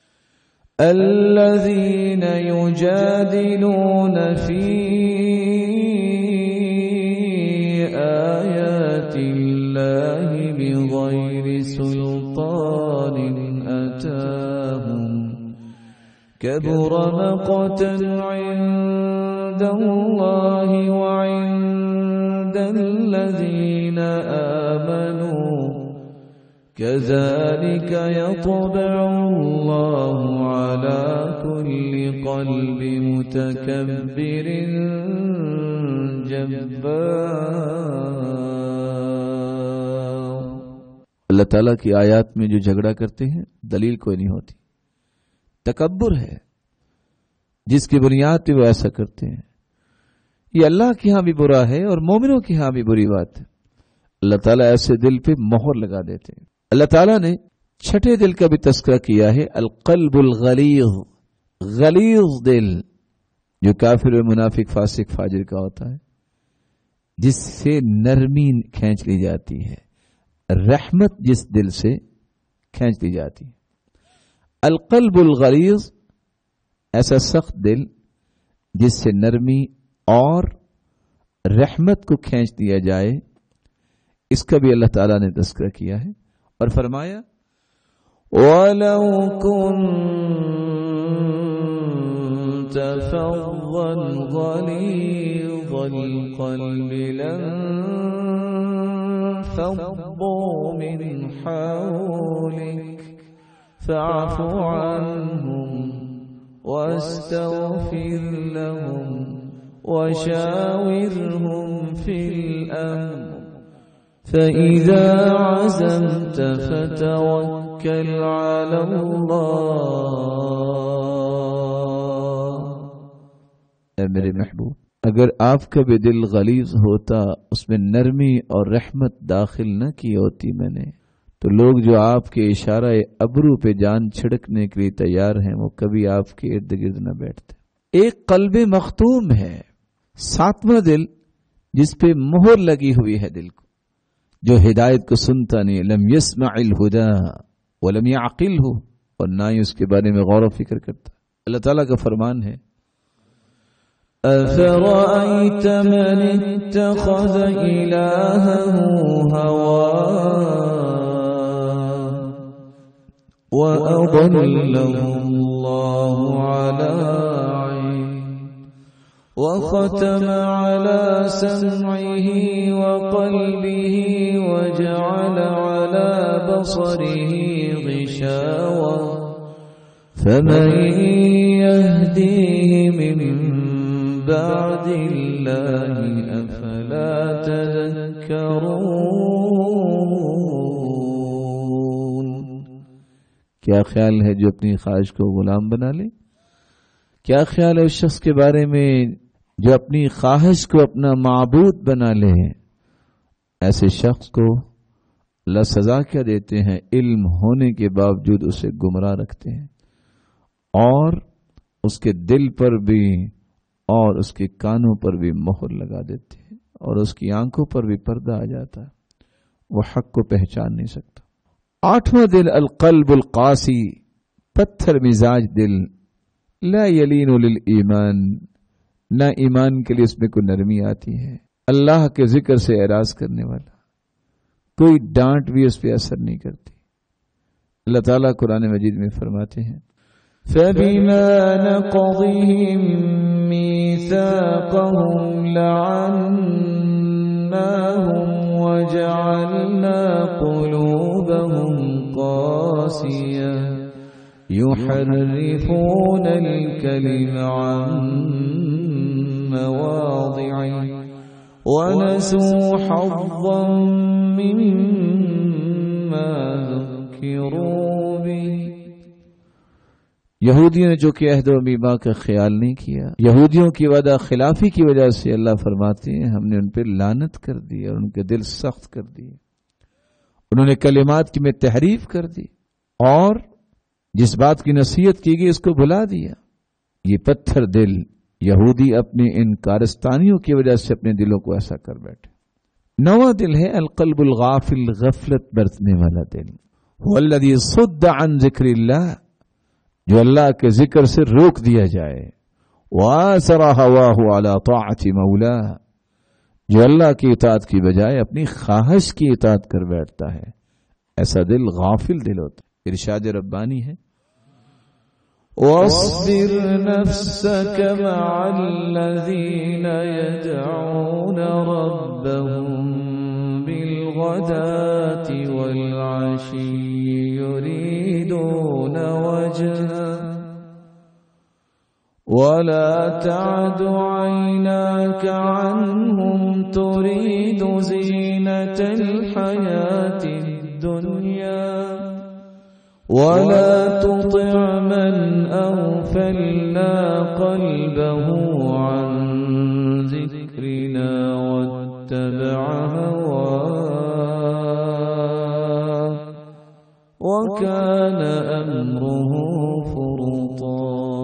الذین یجادلون فی آیات اللہ بغیر سلطان اتاہم کبر مقتا عند اللہ وعند الذین آمنوا كذلك يطبع الله على كل قلب متكبر جبار۔ اللہ تعالیٰ کی آیات میں جو جھگڑا کرتے ہیں دلیل کوئی نہیں ہوتی، تکبر ہے جس کی بنیاد پہ وہ ایسا کرتے ہیں۔ یہ اللہ کے ہاں بھی برا ہے اور مومنوں کے ہاں بھی بری بات ہے۔ اللہ تعالیٰ ایسے دل پہ مہر لگا دیتے ہیں۔ اللہ تعالیٰ نے چھٹے دل کا بھی تذکرہ کیا ہے، القلب الغلیظ، غلیظ دل جو کافر و منافق فاسق فاجر کا ہوتا ہے، جس سے نرمی کھینچ لی جاتی ہے، رحمت جس دل سے کھینچ لی جاتی ہے۔ القلب الغلیظ ایسا سخت دل جس سے نرمی اور رحمت کو کھینچ دیا جائے، اس کا بھی اللہ تعالیٰ نے تذکرہ کیا ہے اور فرمایا وَلَوْ كُنْتَ فَظًّا غَلِيظَ الْقَلْبِ لَانفَضُّوا مِنْ حَوْلِكَ فَاعْفُ عَنْهُمْ وَاسْتَغْفِرْ لَهُمْ وَشَاوِرْهُمْ فِي الْأَمْرِ فَإِذَا عَزَمْتَ فَتَوَكَّلْ عَلَى اللَّهِ۔ اے میرے محبوب، اگر آپ کا بھی دل غلیظ ہوتا، اس میں نرمی اور رحمت داخل نہ کی ہوتی میں نے، تو لوگ جو آپ کے اشارہ ابرو پہ جان چھڑکنے کے لیے تیار ہیں وہ کبھی آپ کے ارد گرد نہ بیٹھتے۔ ایک قلب مختوم ہے، ساتواں دل جس پہ مہر لگی ہوئی ہے دل کو، جو ہدایت کو سنتا نہیں، لم يسمع الہدا ولم يعقلہ، اور نہ ہی اس کے بارے میں غور و فکر کرتا۔ اللہ تعالیٰ کا فرمان ہے أَفَرَأَيْتَ مَنِ اتَّخَذَ إِلَٰهَهُ هَوَاهُ وَأَضَلَّهُ اللَّهُ عَلَىٰ عِلْمٍ وَخَتَمَ عَلَىٰ سَمْعِهِ وَقَلْبِهِ وَجَعَلَ عَلَىٰ بَصَرِهِ غِشَاوَةً فَمَن يَهْدِيهِ مِن بَعْدِ اللَّهِ أَفَلَا تَذَكَّرُونَ۔ کیا خیال ہے جو اپنی خواہش کو غلام بنا لے؟ کیا خیال ہے اس شخص کے بارے میں جو اپنی خواہش کو اپنا معبود بنا لے؟ ایسے شخص کو اللہ سزا کیا دیتے ہیں؟ علم ہونے کے باوجود اسے گمراہ رکھتے ہیں اور اس کے دل پر بھی اور اس کے کانوں پر بھی مہر لگا دیتے ہیں اور اس کی آنکھوں پر بھی پردہ آ جاتا ہے، وہ حق کو پہچان نہیں سکتا۔ آٹھواں دل القلب القاسی، پتھر مزاج دل، لا یلین للایمان، نہ ایمان کے لیے اس میں کوئی نرمی آتی ہے، اللہ کے ذکر سے اعراض کرنے والا، کوئی ڈانٹ بھی اس پہ اثر نہیں کرتی۔ اللہ تعالیٰ قرآن مجید میں فرماتے ہیں فَبِمَا نَقْضِهِم مِّيثَاقَهُمْ لَعَنَّاهُمْ وَجَعَلْنَا قُلُوبَهُمْ قَاسِيَةً يُحَرِّفُونَ الْكَلِمَ عَن مَّوَاضِعِهِ وَنَسُوا حَظًّا مِّمَّا ذُكِّرُوا بِهِ۔ یہودیوں نے جو کہ عہد و میثاق کا خیال نہیں کیا، یہودیوں کی وعدہ خلافی کی وجہ سے اللہ فرماتے ہیں ہم نے ان پہ لعنت کر دی اور ان کے دل سخت کر دیے، انہوں نے کلمات کی میں تحریف کر دی اور جس بات کی نصیحت کی گئی اس کو بھلا دیا۔ یہ پتھر دل یہودی اپنے ان کارستانیوں کی وجہ سے اپنے دلوں کو ایسا کر بیٹھے۔ نواں دل ہے القلب الغافل، غفلت برتنے والا دل، هو الذی صد عن ذکر اللہ، جو اللہ کے ذکر سے روک دیا جائے، وآثر هواه على طاعت مولاه، جو اللہ کی اطاعت کی بجائے اپنی خواہش کی اطاعت کر بیٹھتا ہے، ایسا دل غافل دل ہوتا ہے۔ ارشاد ربانی ہے وَاصْبِرْ نَفْسَكَ مَعَ الَّذِينَ يَدْعُونَ رَبَّهُمْ بِالْغَدَاةِ وَالْعَشِيِّ يُرِيدُونَ وَجْهَهُ وَلَا تَعْدُ عَيْنَاكَ عَنْهُمْ تُرِيدُ زِينَةَ الْحَيَاةِ الدُّنْيَا وَلَا تُطِعْ مَنْ أَغْفَلْنَا قَلْبَهُ عَنْ ذِكْرِنَا وَاتَّبَعَ هَوَاهُ وَكَانَ أَمْرُهُ فُرُطًا۔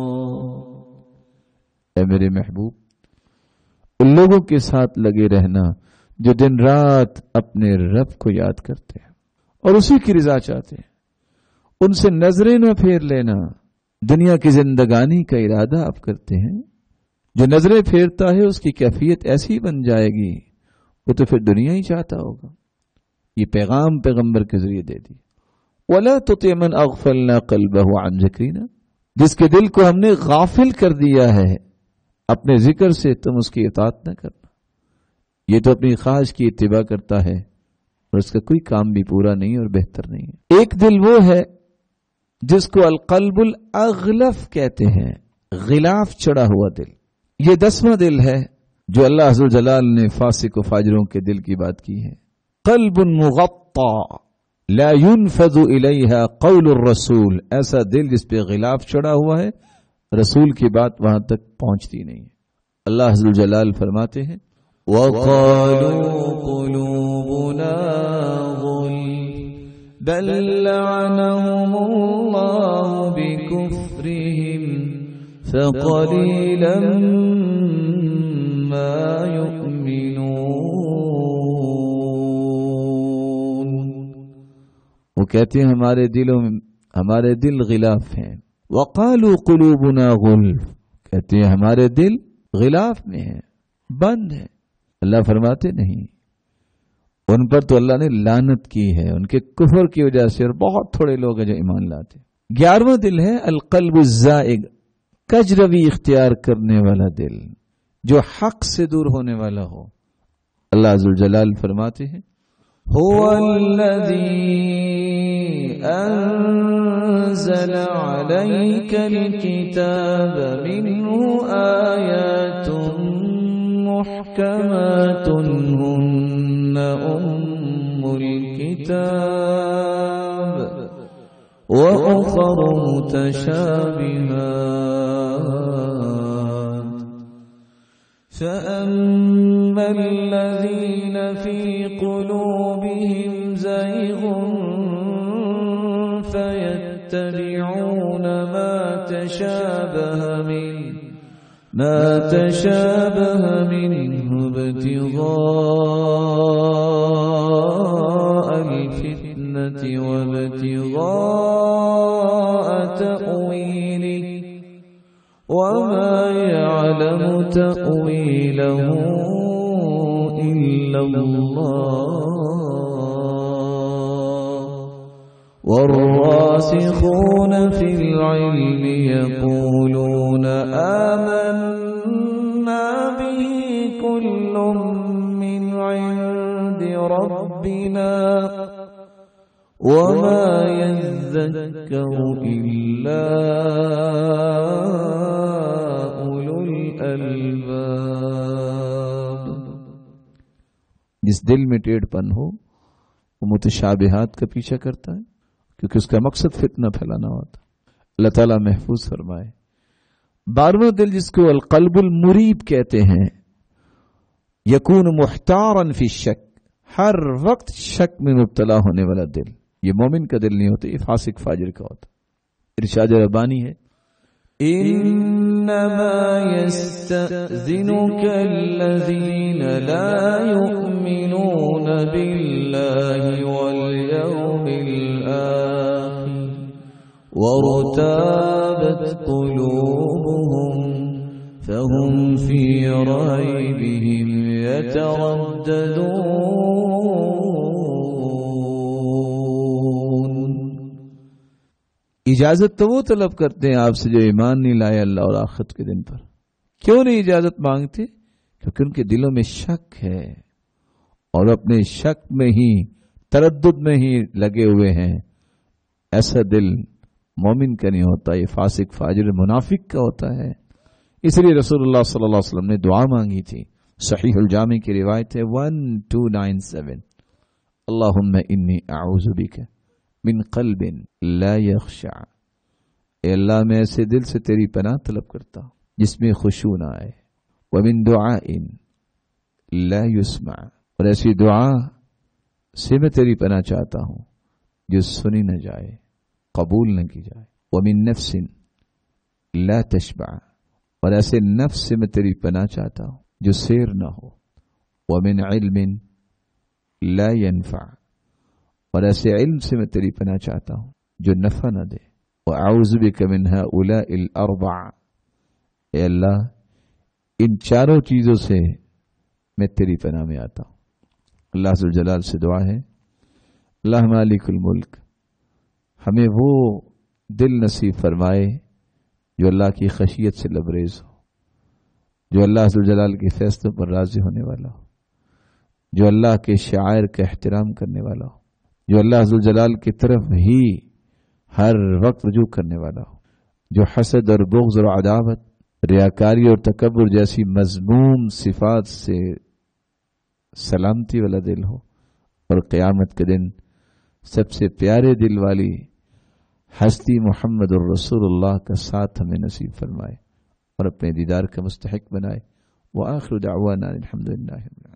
اے میرے محبوب، ان لوگوں کے ساتھ لگے رہنا جو دن رات اپنے رب کو یاد کرتے ہیں اور اسی کی رضا چاہتے ہیں، ان سے نظریں نہ پھیر لینا۔ دنیا کی زندگانی کا ارادہ آپ کرتے ہیں، جو نظریں پھیرتا ہے اس کی کیفیت ایسی بن جائے گی وہ تو پھر دنیا ہی چاہتا ہوگا۔ یہ پیغام پیغمبر کے ذریعے دے دی وَلَا تُطِعْ مَنْ أَغْفَلْنَا قَلْبَهُ عَنْ ذِكْرِنَا، جس کے دل کو ہم نے غافل کر دیا ہے اپنے ذکر سے، تم اس کی اطاعت نہ کرنا۔ یہ تو اپنی خواہش کی اتباع کرتا ہے اور اس کا کوئی کام بھی پورا نہیں اور بہتر نہیں ہے۔ ایک دل وہ ہے جس کو القلب الاغلف کہتے ہیں، غلاف چڑھا ہوا دل۔ یہ دسواں دل ہے جو اللہ عز و جلال نے فاسق و فاجروں کے دل کی بات کی ہے۔ قلب مغطى لا ينفذ الیہا قول الرسول، ایسا دل جس پہ غلاف چڑھا ہوا ہے، رسول کی بات وہاں تک پہنچتی نہیں ہے۔ اللہ عز و جلال فرماتے ہیں وَقَالُوا قُلُوبُنَا غُلْفٌ بَل لَّعَنَهُمُ اللَّهُ بِكُفْرِهِمْ فَقَلِيلًا مَّا يُؤْمِنُونَ۔ وہ کہتے ہیں ہمارے دلوں میں ہمارے دل غلاف ہیں۔ وَقَالُوا قُلُوبُنَا غُلْفٌ، کہتے ہیں ہمارے دل غلاف میں ہیں، بند ہیں۔ اللہ فرماتے نہیں، ان پر تو اللہ نے لعنت کی ہے ان کے کفر کی وجہ سے، اور بہت تھوڑے لوگ ہیں جو ایمان لاتے۔ گیارہواں دل ہے القلب الزائغ، کج روی اختیار کرنے والا دل، جو حق سے دور ہونے والا ہو۔ اللہ عز و جلال فرماتے ہیں هو الذی انزل علیک الکتاب منہ آیات محکمات هن ام الکتاب وأخر متشابهات فأما الذين في قلوبهم زيغ فيتبعون ما تشابه ما تشابه منه ابتغاء الفتنة وابتغاء تأويله وما يعلم تأويله إلا الله والراسخون في العلم يقولون آمنا به كل من عند ربنا وما يذكر إلا أولو الألباب. جس دل میں ٹیڑھ پن ہو وہ متشابہات کا پیچھا کرتا ہے کیونکہ اس کا مقصد فتنہ پھیلانا ہوتا. اللہ تعالیٰ محفوظ فرمائے. بارہواں دل جس کو القلب المریب کہتے ہیں، یکون محتارا فی الشک، ہر وقت شک میں مبتلا ہونے والا دل. یہ مومن کا دل نہیں ہوتا، یہ فاسق فاجر کا ہوتا. ارشاد ربانی ہے انما يستأذنك الذين لا يؤمنون بالله واليوم الآخر وارتابت قلوبهم فهم في ريبهم يترددون. اجازت تو وہ طلب کرتے ہیں آپ سے جو ایمان نہیں لائے اللہ اور آخرت کے دن پر. کیوں نہیں اجازت مانگتے؟ کیونکہ ان کے دلوں میں شک ہے اور اپنے شک میں ہی تردد میں ہی لگے ہوئے ہیں. ایسا دل مومن کا نہیں ہوتا، یہ فاسق فاجر منافق کا ہوتا ہے. اس لیے رسول اللہ صلی اللہ علیہ وسلم نے دعا مانگی تھی. صحیح الجامع کی روایت ہے ون ٹو نائن سیون اللہم انی اعوذ بک من قلب لا یخشع. اے اللہ میں ایسے دل سے تیری پناہ طلب کرتا ہوں جس میں خشوع نہ آئے. ومن دعاء لا يسمع، اور ایسی دعا سے میں تیری پناہ چاہتا ہوں جو سنی نہ جائے، قبول نہ کی جائے. ومن نفس لا تشبع، اور ایسے نفس سے میں تیری پناہ چاہتا ہوں جو سیر نہ ہو. ومن علم لا ينفع، اور ایسے علم سے میں تیری پناہ چاہتا ہوں جو نفع نہ دے. وأعوذ بك من هؤلاء الأربع، اے اللہ ان چاروں چیزوں سے میں تیری پناہ میں آتا ہوں. اللہ عز و جلال سے دعا ہے اللہ مالک الملک ہمیں وہ دل نصیب فرمائے جو اللہ کی خشیت سے لبریز ہو، جو اللہ عز و جلال کے فیصلوں پر راضی ہونے والا ہو، جو اللہ کے شعائر کا احترام کرنے والا ہو، جو اللہ عز و جلال کی طرف ہی ہر وقت رجوع کرنے والا ہو، جو حسد اور بغض اور عداوت، ریاکاری اور تکبر جیسی مذموم صفات سے سلامتی والا دل ہو، اور قیامت کے دن سب سے پیارے دل والی ہستی محمد الرسول اللہ کا ساتھ ہمیں نصیب فرمائے اور اپنے دیدار کا مستحق بنائے. وآخر دعوانا الحمدللہ.